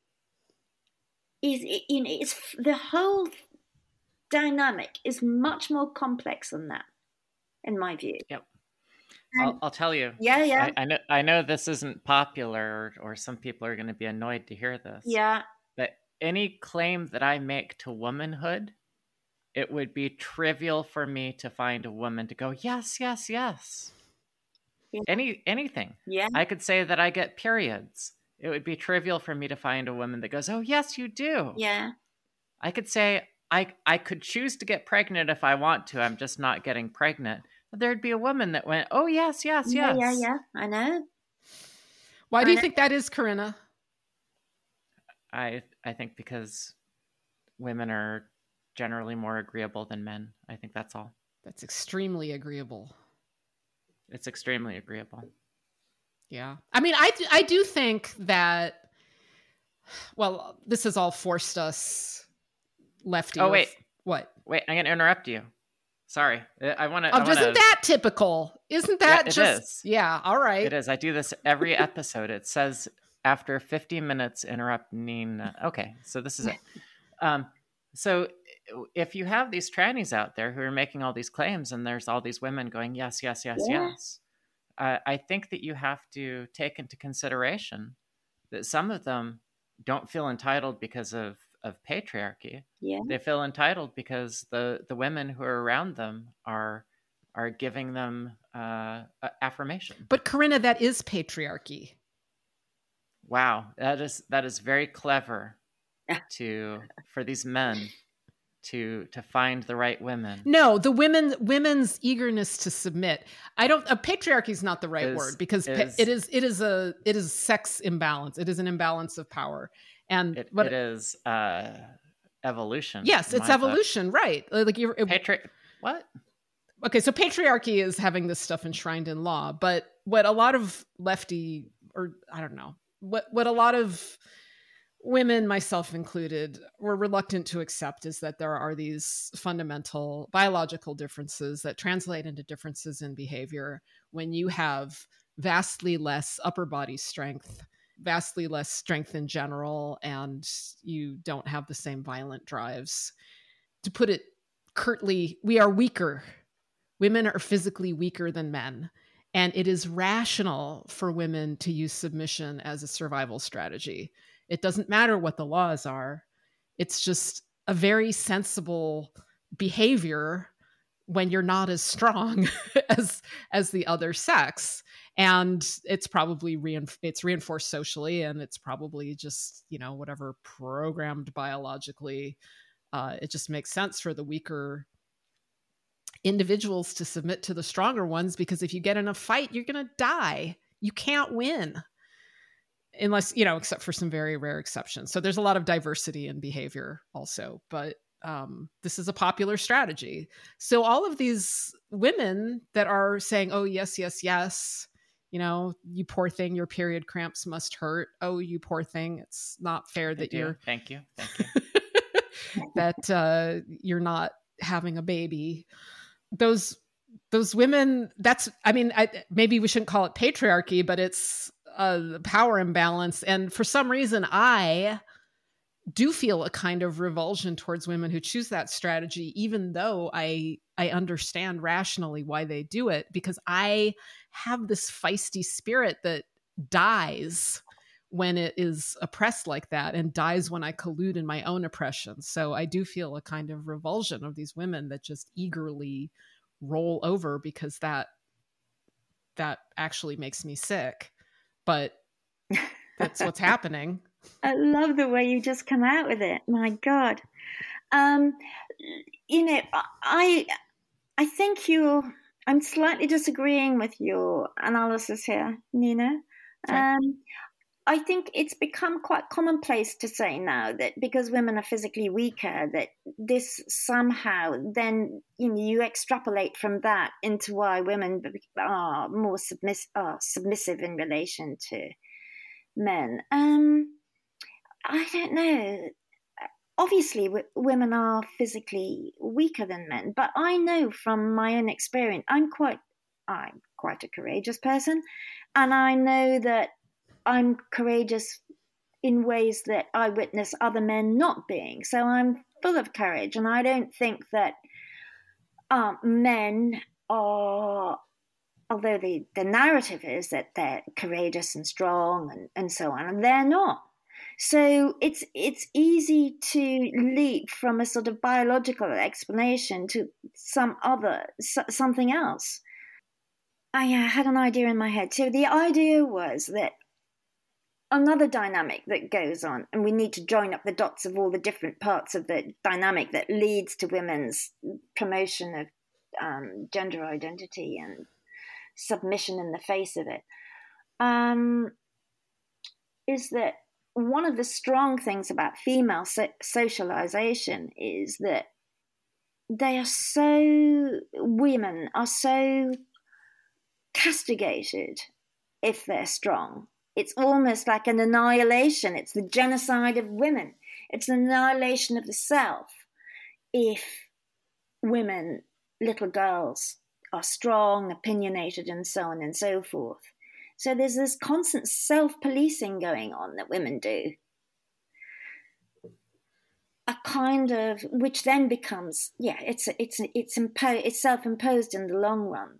the whole dynamic is much more complex than that, in my view. Yep. I'll tell you. Yeah. I know this isn't popular, or some people are going to be annoyed to hear this. Yeah. But any claim that I make to womanhood, it would be trivial for me to find a woman to go, yes. Yeah. Anything. Yeah. I could say that I get periods. It would be trivial for me to find a woman that goes, oh, yes, you do. Yeah. I could say I could choose to get pregnant if I want to. I'm just not getting pregnant. But there'd be a woman that went, oh, yes. Yeah. I know. Why do you think that is, Corinna? I think because women are generally more agreeable than men. I think that's all. That's extremely agreeable. It's extremely agreeable. Yeah. I mean, I do think that, well, this has all forced us lefty. Oh, wait. What? Wait, I'm going to interrupt you. Sorry. I want to. Oh, isn't that typical? Isn't that it just? Is. Yeah. All right. It is. I do this every episode. It says after 50 minutes, interrupt Nina. Okay. So this is it. So if you have these trannies out there who are making all these claims and there's all these women going, yes, yes, yes, yes. I think that you have to take into consideration that some of them don't feel entitled because of patriarchy. Yeah. They feel entitled because the women who are around them are giving them affirmation. But Corinna, that is patriarchy. Wow, that is very clever for these men to find the right women. No, the women's eagerness to submit. Patriarchy is not the right word, because it is sex imbalance. It is an imbalance of power. And it is evolution. Yes, it's evolution, right? Like what? Okay, so patriarchy is having this stuff enshrined in law, but what a lot of lefty, or I don't know, what a lot of women, myself included, were reluctant to accept is that there are these fundamental biological differences that translate into differences in behavior when you have vastly less upper body strength, vastly less strength in general, and you don't have the same violent drives. To put it curtly, we are weaker. Women are physically weaker than men. And it is rational for women to use submission as a survival strategy. It doesn't matter what the laws are. It's just a very sensible behavior when you're not as strong as the other sex. And it's probably it's reinforced socially, and it's probably just, whatever, programmed biologically. It just makes sense for the weaker individuals to submit to the stronger ones, because if you get in a fight, you're going to die. You can't win. Unless, except for some very rare exceptions. So there's a lot of diversity in behavior also, but this is a popular strategy. So all of these women that are saying, oh, yes, yes, yes, you poor thing, your period cramps must hurt. Oh, you poor thing. It's not fair that you're... Thank you. that you're not having a baby. Those women, maybe we shouldn't call it patriarchy, but it's power imbalance. And for some reason, I do feel a kind of revulsion towards women who choose that strategy, even though I understand rationally why they do it, because I have this feisty spirit that dies when it is oppressed like that, and dies when I collude in my own oppression. So I do feel a kind of revulsion of these women that just eagerly roll over, because that actually makes me sick. But that's what's happening. I love the way you just come out with it. My God. I think I'm slightly disagreeing with your analysis here, Nina. Okay. I think it's become quite commonplace to say now that because women are physically weaker, that this somehow then, you extrapolate from that into why women are more submissive in relation to men. I don't know. Obviously, women are physically weaker than men, but I know from my own experience, I'm quite a courageous person, and I know that I'm courageous in ways that I witness other men not being. So I'm full of courage, and I don't think that men are, although the narrative is that they're courageous and strong and so on, and they're not. So it's easy to leap from a sort of biological explanation to something else. I had an idea in my head. So the idea was that another dynamic that goes on, and we need to join up the dots of all the different parts of the dynamic that leads to women's promotion of gender identity and submission in the face of it, is that one of the strong things about female socialization is that women are so castigated if they're strong. It's almost like an annihilation. It's the genocide of women. It's an annihilation of the self if women, little girls, are strong, opinionated, and so on and so forth. So there's this constant self-policing going on that women do. A kind of, which then becomes, it's self-imposed in the long run.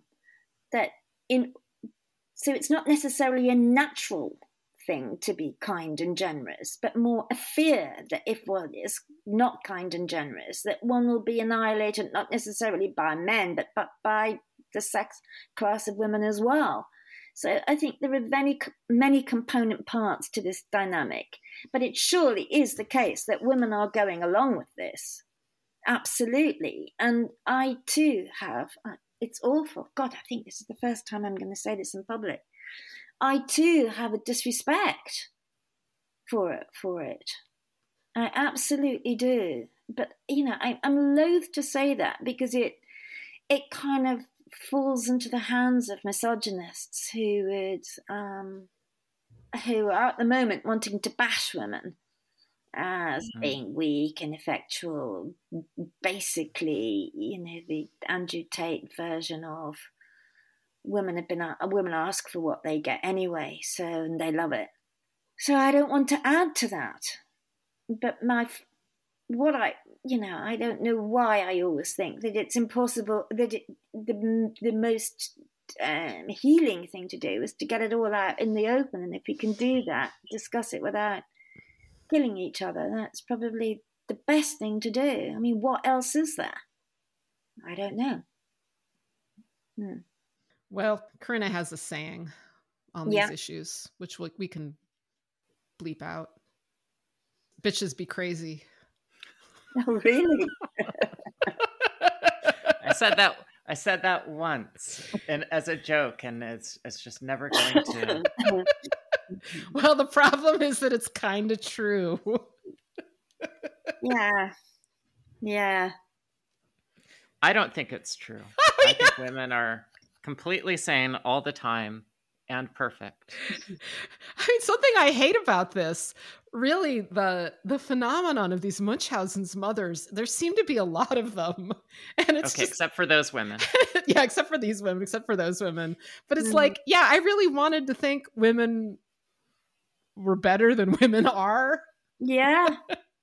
So it's not necessarily a natural thing to be kind and generous, but more a fear that if one is not kind and generous, that one will be annihilated, not necessarily by men, but by the sex class of women as well. So I think there are many component parts to this dynamic, but it surely is the case that women are going along with this. Absolutely. And I too have, it's awful. God, I think this is the first time I'm going to say this in public. I too have a disrespect for it. I absolutely do. But, I'm loath to say that because it kind of falls into the hands of misogynists who are at the moment wanting to bash women as being weak, ineffectual, basically, the Andrew Tate version of women ask for what they get anyway, and they love it. So I don't want to add to that. But I don't know why I always think that it's impossible, that the most healing thing to do is to get it all out in the open. And if we can do that, discuss it without killing each other, that's probably the best thing to do. I mean, what else is there? I don't know. Well, Corinna has a saying on these issues, which we can bleep out. Bitches be crazy. Oh, really? I said that once, and as a joke, and it's just never going to. Well, the problem is that it's kind of true. Yeah. I don't think it's true. I think women are completely sane all the time and perfect. I mean, something I hate about this, really, the phenomenon of these Munchausen's mothers, there seem to be a lot of them. And it's except for those women. Yeah, except for these women, except for those women. But it's like, I really wanted to think women were better than women are. Yeah.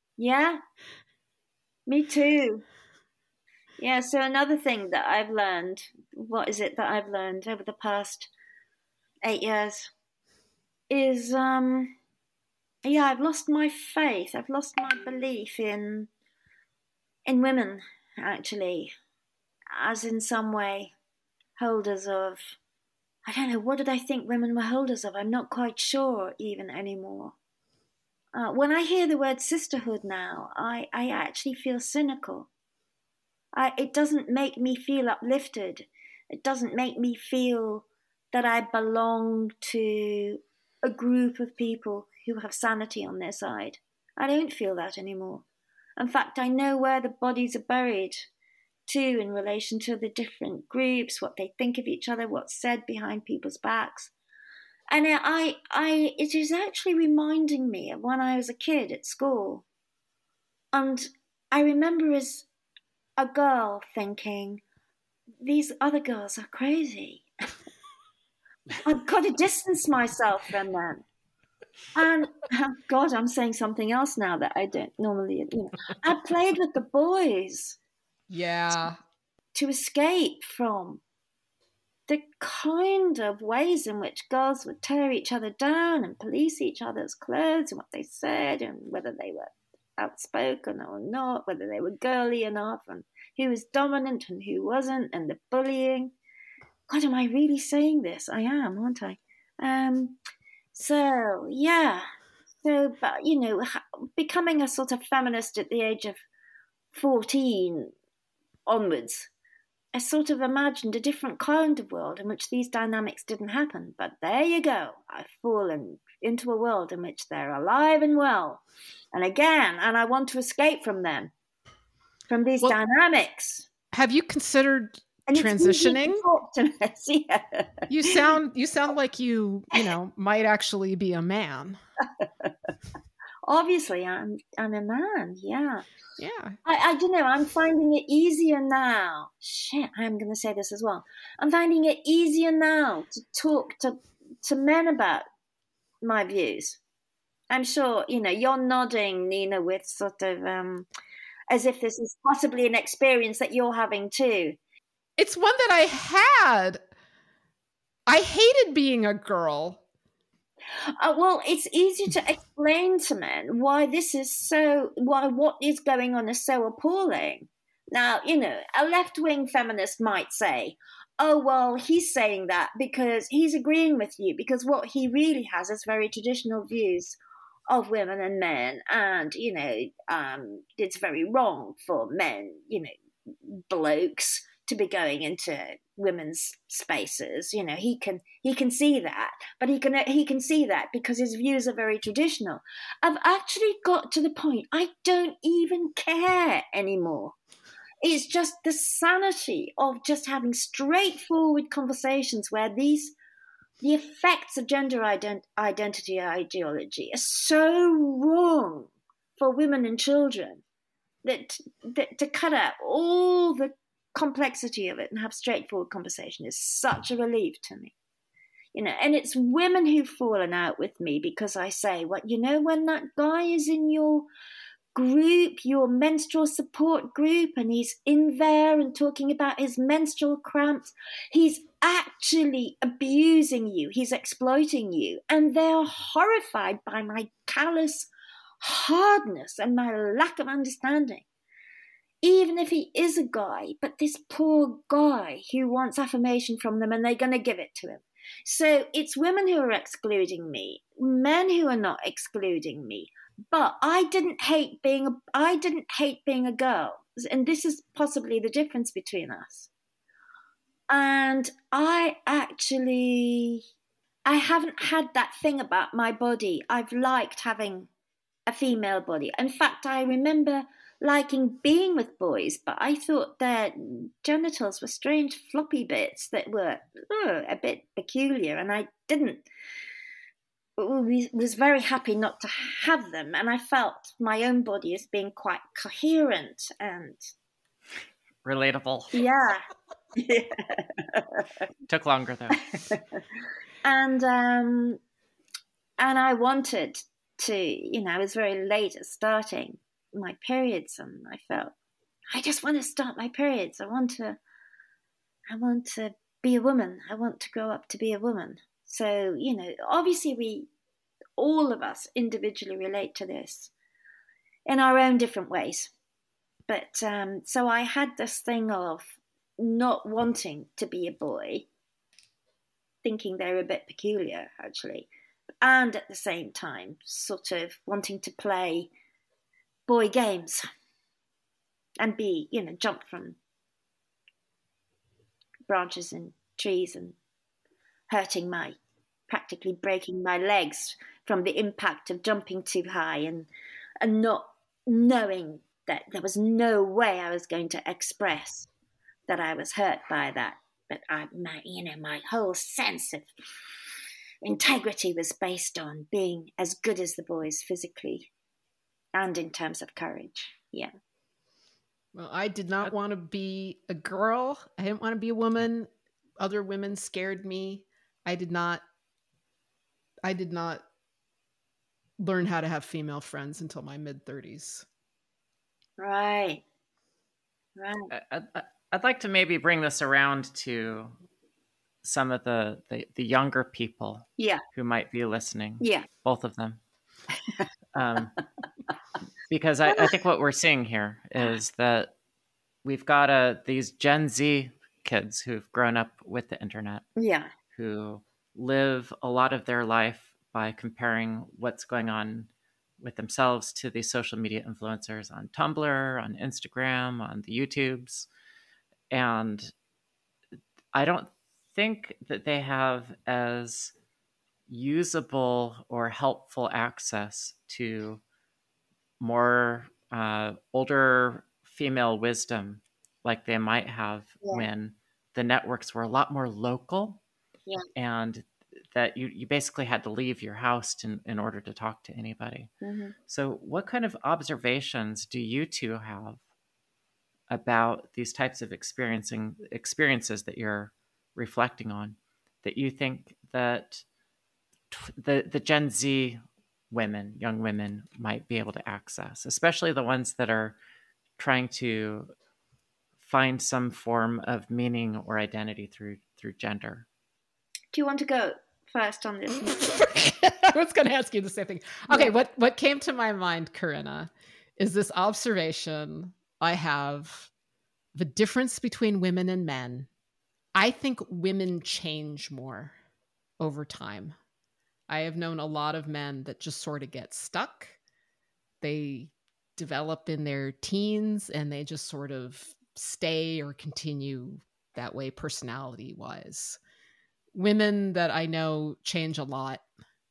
Me too. Yeah, so another thing that I've learned, what is it that I've learned over the past 8 years is, I've lost my faith. I've lost my belief in women, actually, as in some way holders of, I don't know, what did I think women were holders of? I'm not quite sure even anymore. When I hear the word sisterhood now, I actually feel cynical. It doesn't make me feel uplifted. It doesn't make me feel that I belong to a group of people who have sanity on their side. I don't feel that anymore. In fact, I know where the bodies are buried too in relation to the different groups, what they think of each other, what's said behind people's backs. And it is actually reminding me of when I was a kid at school. And I remember as a girl thinking, these other girls are crazy. I've got to distance myself from them. And God, I'm saying something else now that I don't normally, I played with the boys. Yeah. To escape from the kind of ways in which girls would tear each other down and police each other's clothes and what they said and whether they were outspoken or not, whether they were girly enough and who was dominant and who wasn't, and the bullying. God, am I really saying this? I am, aren't I? But, becoming a sort of feminist at the age of 14 onwards, I sort of imagined a different kind of world in which these dynamics didn't happen. But there you go. I've fallen into a world in which they're alive and well. And I want to escape from them, from these dynamics. Have you considered And transitioning. It's talk to us. Yeah. You sound like you might actually be a man. Obviously, I'm a man. Yeah. Yeah. I don't know. I'm finding it easier now. Shit, I'm going to say this as well. I'm finding it easier now to talk to men about my views. I'm sure, you're nodding, Nina, with sort of as if this is possibly an experience that you're having too. It's one that I had. I hated being a girl. Well, it's easier to explain to men why what is going on is so appalling. Now, a left-wing feminist might say, oh, well, he's saying that because he's agreeing with you, because what he really has is very traditional views of women and men, and, it's very wrong for men, blokes, to be going into women's spaces. He can see that, but he can see that because his views are very traditional. I've actually got to the point I don't even care anymore. It's just the sanity of just having straightforward conversations where the effects of gender identity ideology are so wrong for women and children that to cut out all the complexity of it and have straightforward conversation is such a relief to me. And it's women who've fallen out with me because I say, when that guy is in your group, your menstrual support group, and he's in there and talking about his menstrual cramps, he's actually abusing you, he's exploiting you, and they're horrified by my callous hardness and my lack of understanding. Even if he is a guy, but this poor guy who wants affirmation from them and they're going to give it to him. So it's women who are excluding me, men who are not excluding me. But I didn't hate being a girl. And this is possibly the difference between us. And I haven't had that thing about my body. I've liked having a female body. In fact, I remember liking being with boys, but I thought their genitals were strange floppy bits that were a bit peculiar, and I was very happy not to have them, and I felt my own body as being quite coherent and relatable. Yeah. Took longer though. And I wanted to, I was very late at starting my periods, and I felt I just want to start my periods. I want to be a woman. I want to grow up to be a woman. So, obviously all of us individually relate to this in our own different ways. But so I had this thing of not wanting to be a boy, thinking they were a bit peculiar, actually, and at the same time sort of wanting to play boy games and be, jump from branches and trees and practically breaking my legs from the impact of jumping too high and not knowing that there was no way I was going to express that I was hurt by that. But my whole sense of integrity was based on being as good as the boys physically and in terms of courage. Yeah. Well, I did not want to be a girl. I didn't want to be a woman. Other women scared me. I did not learn how to have female friends until my mid-30s. Right. I'd like to maybe bring this around to some of the younger people who might be listening. Yeah. Both of them. Because I think what we're seeing here is that we've got these Gen Z kids who've grown up with the internet. Yeah. Who live a lot of their life by comparing what's going on with themselves to these social media influencers on Tumblr, on Instagram, on the YouTubes. And I don't think that they have as usable or helpful access to more older female wisdom like they might have when the networks were a lot more local, Yeah. and that you basically had to leave your house in order to talk to anybody. Mm-hmm. So what kind of observations do you two have about these types of experiences that you're reflecting on, that you think that the Gen Z women, young women, might be able to access, especially the ones that are trying to find some form of meaning or identity through gender? Do you want to go first on this? I was going to ask you the same thing. Okay, Yeah. what came to my mind, Corinna, is this observation I have: the difference between women and men. I think women change more over time. I have known a lot of men that just sort of get stuck. They develop in their teens and they just sort of stay or continue that way personality wise. Women that I know change a lot.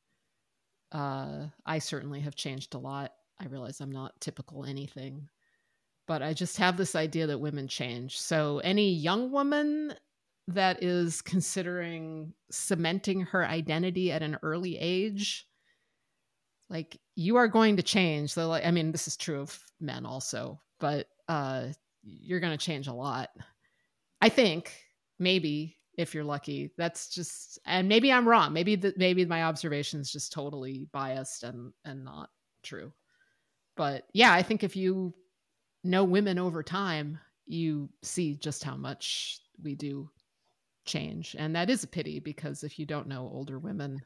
I certainly have changed a lot. I realize I'm not typical anything, but I just have this idea that women change. So any young woman that is considering cementing her identity at an early age, like, you are going to change. So, like, I mean, this is true of men also, but you're going to change a lot. I think maybe if you're lucky, that's just, and maybe I'm wrong. Maybe my observation is just totally biased and not true. But yeah, I think if you know women over time, you see just how much we do change. And that is a pity, because if you don't know older women,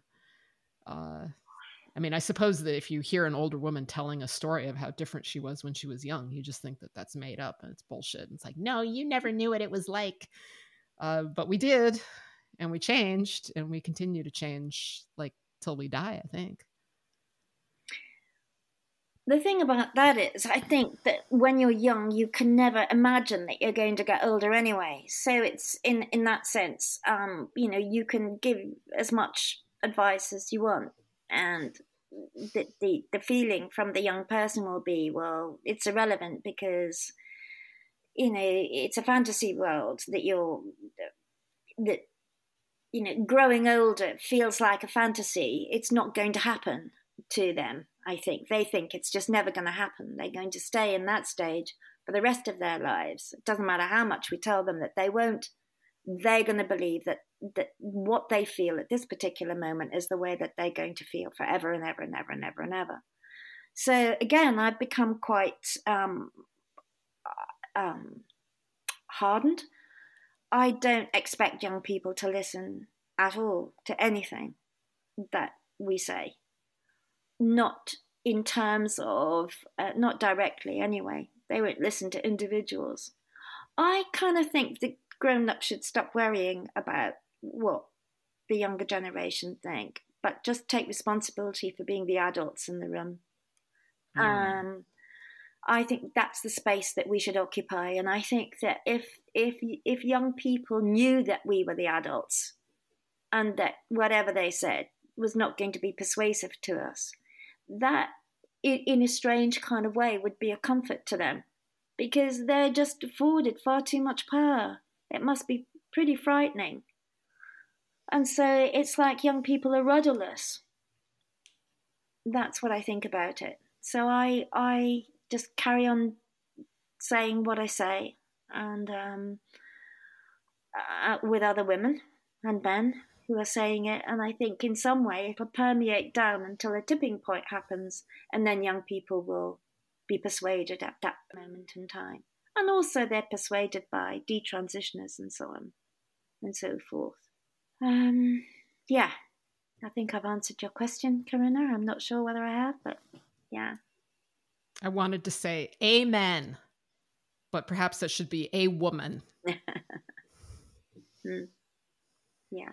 I mean, I suppose that if you hear an older woman telling a story of how different she was when she was young, you just think that that's made up and it's bullshit. And it's like, no, you never knew what it was like. But we did, and we changed, and we continue to change, like, till we die, I think. The thing about that is, I think that when you're young, you can never imagine that you're going to get older anyway. So it's in that sense, you can give as much advice as you want, and the feeling from the young person will be, well, it's irrelevant because it's a fantasy world that growing older feels like a fantasy. It's not going to happen to them. I think they think it's just never going to happen. They're going to stay in that stage for the rest of their lives. It doesn't matter how much we tell them that they won't. They're going to believe that what they feel at this particular moment is the way that they're going to feel forever and ever and ever and ever and ever. So again, I've become quite hardened. I don't expect young people to listen at all to anything that we say. Not in terms of, not directly anyway. They won't listen to individuals. I kind of think the grown-ups should stop worrying about what the younger generation think, but just take responsibility for being the adults in the room. I think that's the space that we should occupy, and I think that if young people knew that we were the adults, and that whatever they said was not going to be persuasive to us, that in a strange kind of way would be a comfort to them, because they're just afforded far too much power. It must be pretty frightening. And so it's like young people are rudderless. That's what I think about it. So I just carry on saying what I say, and with other women and men who are saying it, and I think in some way it'll permeate down until a tipping point happens, and then young people will be persuaded at that moment in time. And also they're persuaded by detransitioners and so on and so forth. Yeah, I think I've answered your question, Corinna. I'm not sure whether I have, but yeah. I wanted to say amen, but perhaps that should be a woman. Yeah.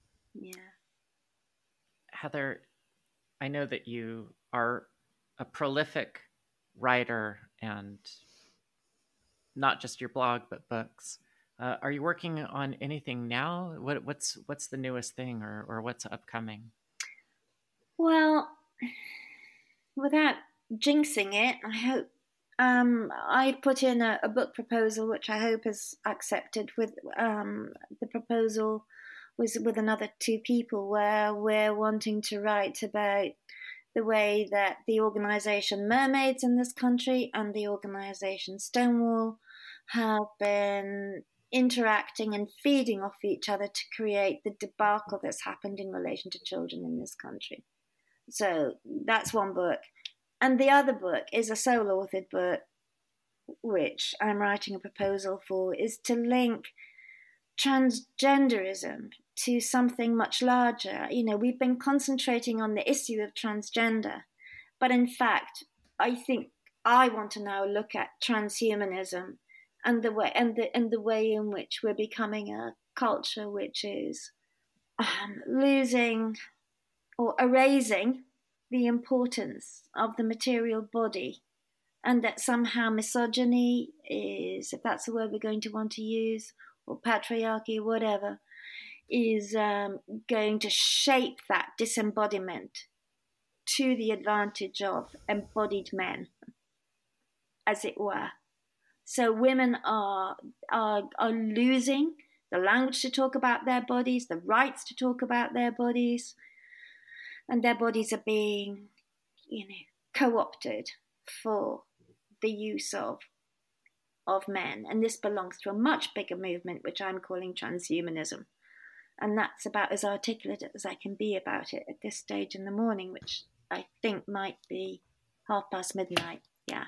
Heather, I know that you are a prolific writer, and not just your blog, but books. Are you working on anything now? What's the newest thing, or what's upcoming? Well, without jinxing it, I hope I've put in a book proposal, which I hope is accepted. With the proposal was with another 2 people, where we're wanting to write about the way that the organisation Mermaids in this country and the organisation Stonewall have been interacting and feeding off each other to create the debacle that's happened in relation to children in this country. So that's one book. And the other book is a solo authored book, which I'm writing a proposal for, is to link transgenderism to something much larger. You know, we've been concentrating on the issue of transgender, but in fact, I think I want to now look at transhumanism and the way in which we're becoming a culture which is losing or erasing the importance of the material body, and that somehow misogyny is, if that's the word we're going to want to use, or patriarchy, whatever, is going to shape that disembodiment to the advantage of embodied men, as it were. So women are losing the language to talk about their bodies, the rights to talk about their bodies, and their bodies are being, co-opted for the use of men. And this belongs to a much bigger movement, which I'm calling transhumanism. And that's about as articulate as I can be about it at this stage in the morning, which I think might be midnight. Yeah.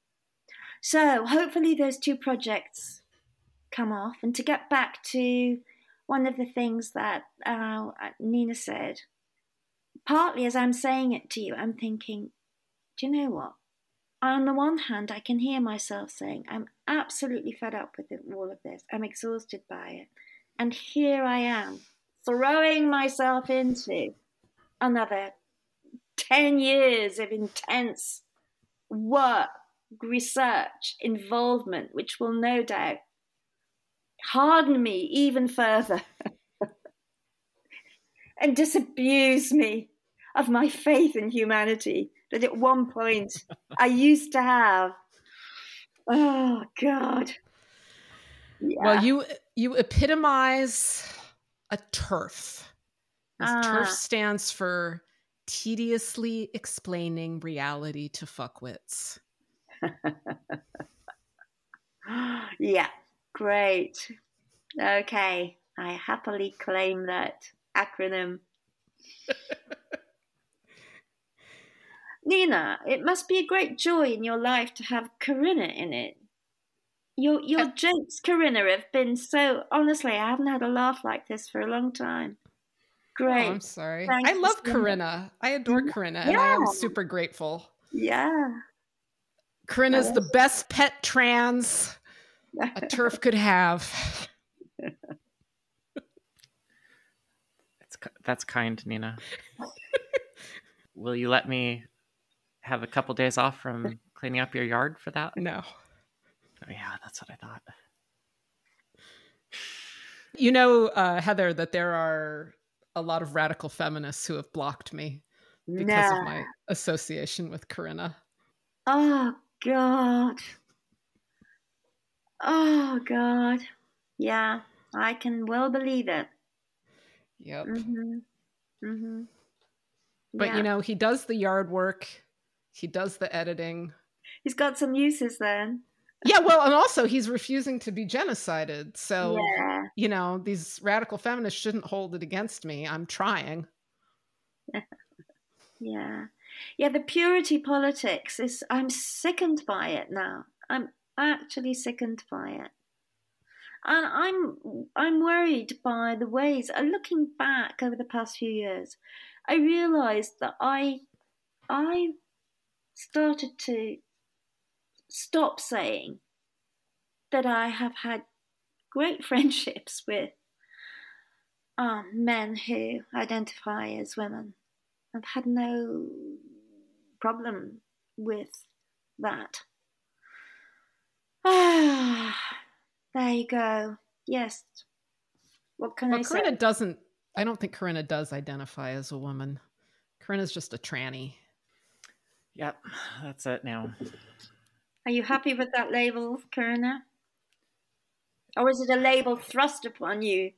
So hopefully those 2 projects come off. And to get back to one of the things that Nina said, partly as I'm saying it to you, I'm thinking, do you know what? On the one hand, I can hear myself saying, I'm absolutely fed up with all of this. I'm exhausted by it. And here I am, throwing myself into another 10 years of intense work, research, involvement, which will no doubt harden me even further and disabuse me of my faith in humanity that at one point I used to have. Oh, God. Yeah. Well, you epitomize a TERF. This TERF stands for tediously explaining reality to fuckwits. Yeah, great. Okay, I happily claim that acronym. Nina, it must be a great joy in your life to have Corinna in it. Your jokes, Corinna, have been so... Honestly, I haven't had a laugh like this for a long time. Great. Oh, I'm sorry. Thanks I love Corinna. I adore Corinna, and I am super grateful. Yeah. Corinna's the best pet trans a TERF could have. That's kind, Nina. Will you let me have a couple days off from cleaning up your yard for that? No. Oh, yeah, that's what I thought. You know, Heather, that there are a lot of radical feminists who have blocked me because of my association with Corinna. Oh, God. Oh, God. Yeah, I can well believe it. Yep. Mm-hmm. Mm-hmm. But, you know, he does the yard work. He does the editing. He's got some uses then. Yeah, well, and also he's refusing to be genocided. So, you know, these radical feminists shouldn't hold it against me. I'm trying. Yeah. Yeah, the purity politics is, I'm sickened by it now. I'm actually sickened by it. And I'm worried by the ways, looking back over the past few years, I realised that I started to stop saying that I have had great friendships with men who identify as women. I've had no problem with that. There you go. Yes. What can I say? Corinna I don't think Corinna does identify as a woman. Corinna's just a tranny. Yep, that's it now. Are you happy with that label, Karina? Or is it a label thrust upon you?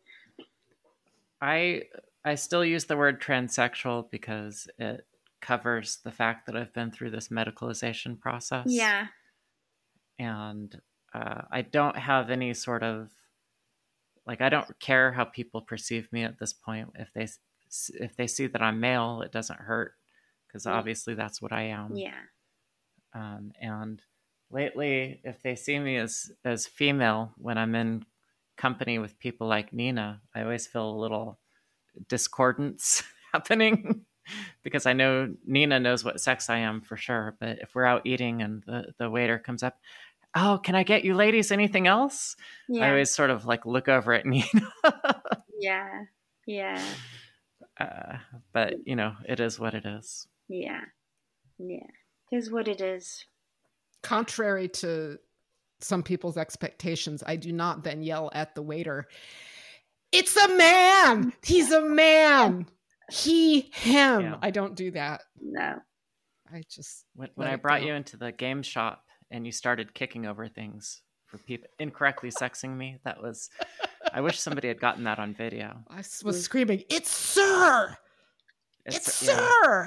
I still use the word transsexual because it covers the fact that I've been through this medicalization process. Yeah. And I don't have any sort of, like, I don't care how people perceive me at this point. If they see that I'm male, it doesn't hurt, because obviously that's what I am. Yeah. And lately, if they see me as female when I'm in company with people like Nina, I always feel a little discordance happening, because I know Nina knows what sex I am for sure. But if we're out eating and the waiter comes up, "Oh, can I get you ladies anything else?" Yeah. I always sort of like look over at Nina. Yeah. Yeah. But, it is what it is. Yeah. Yeah. It is what it is. Contrary to some people's expectations, I do not then yell at the waiter, "It's a man! He's a man! He, him!" Yeah. I don't do that. No. I just... When I brought you into the game shop and you started kicking over things for people, incorrectly sexing me, that was... I wish somebody had gotten that on video. I was screaming, "It's sir! It's sir!"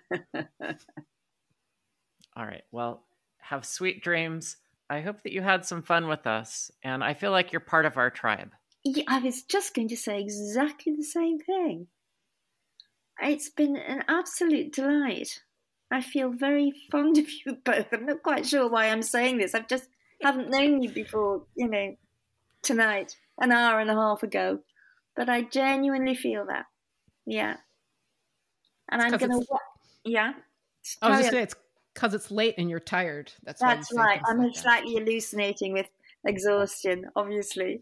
All right. Well, have sweet dreams. I hope that you had some fun with us, and I feel like you're part of our tribe. Yeah, I was just going to say exactly the same thing. It's been an absolute delight. I feel very fond of you both. I'm not quite sure why I'm saying this. I just haven't known you before, tonight, an hour and a half ago. But I genuinely feel that. Yeah. And I'm going to... Yeah? I was just saying, it's because it's late and you're tired. That's right. I'm slightly hallucinating with exhaustion, obviously.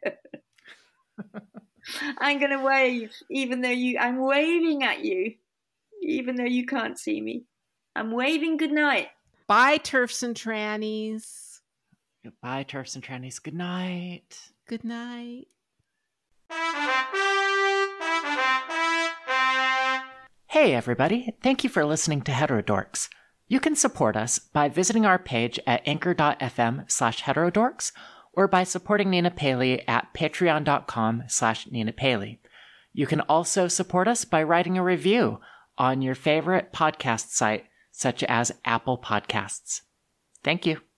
I'm going to wave, I'm waving at you, even though you can't see me. I'm waving goodnight. Bye, TERFs and trannies. Goodbye, TERFs and trannies. Good night. Good night. Hey, everybody. Thank you for listening to Heterodorks. You can support us by visiting our page at anchor.fm/heterodorks or by supporting Nina Paley at patreon.com/Nina Paley. You can also support us by writing a review on your favorite podcast site, such as Apple Podcasts. Thank you.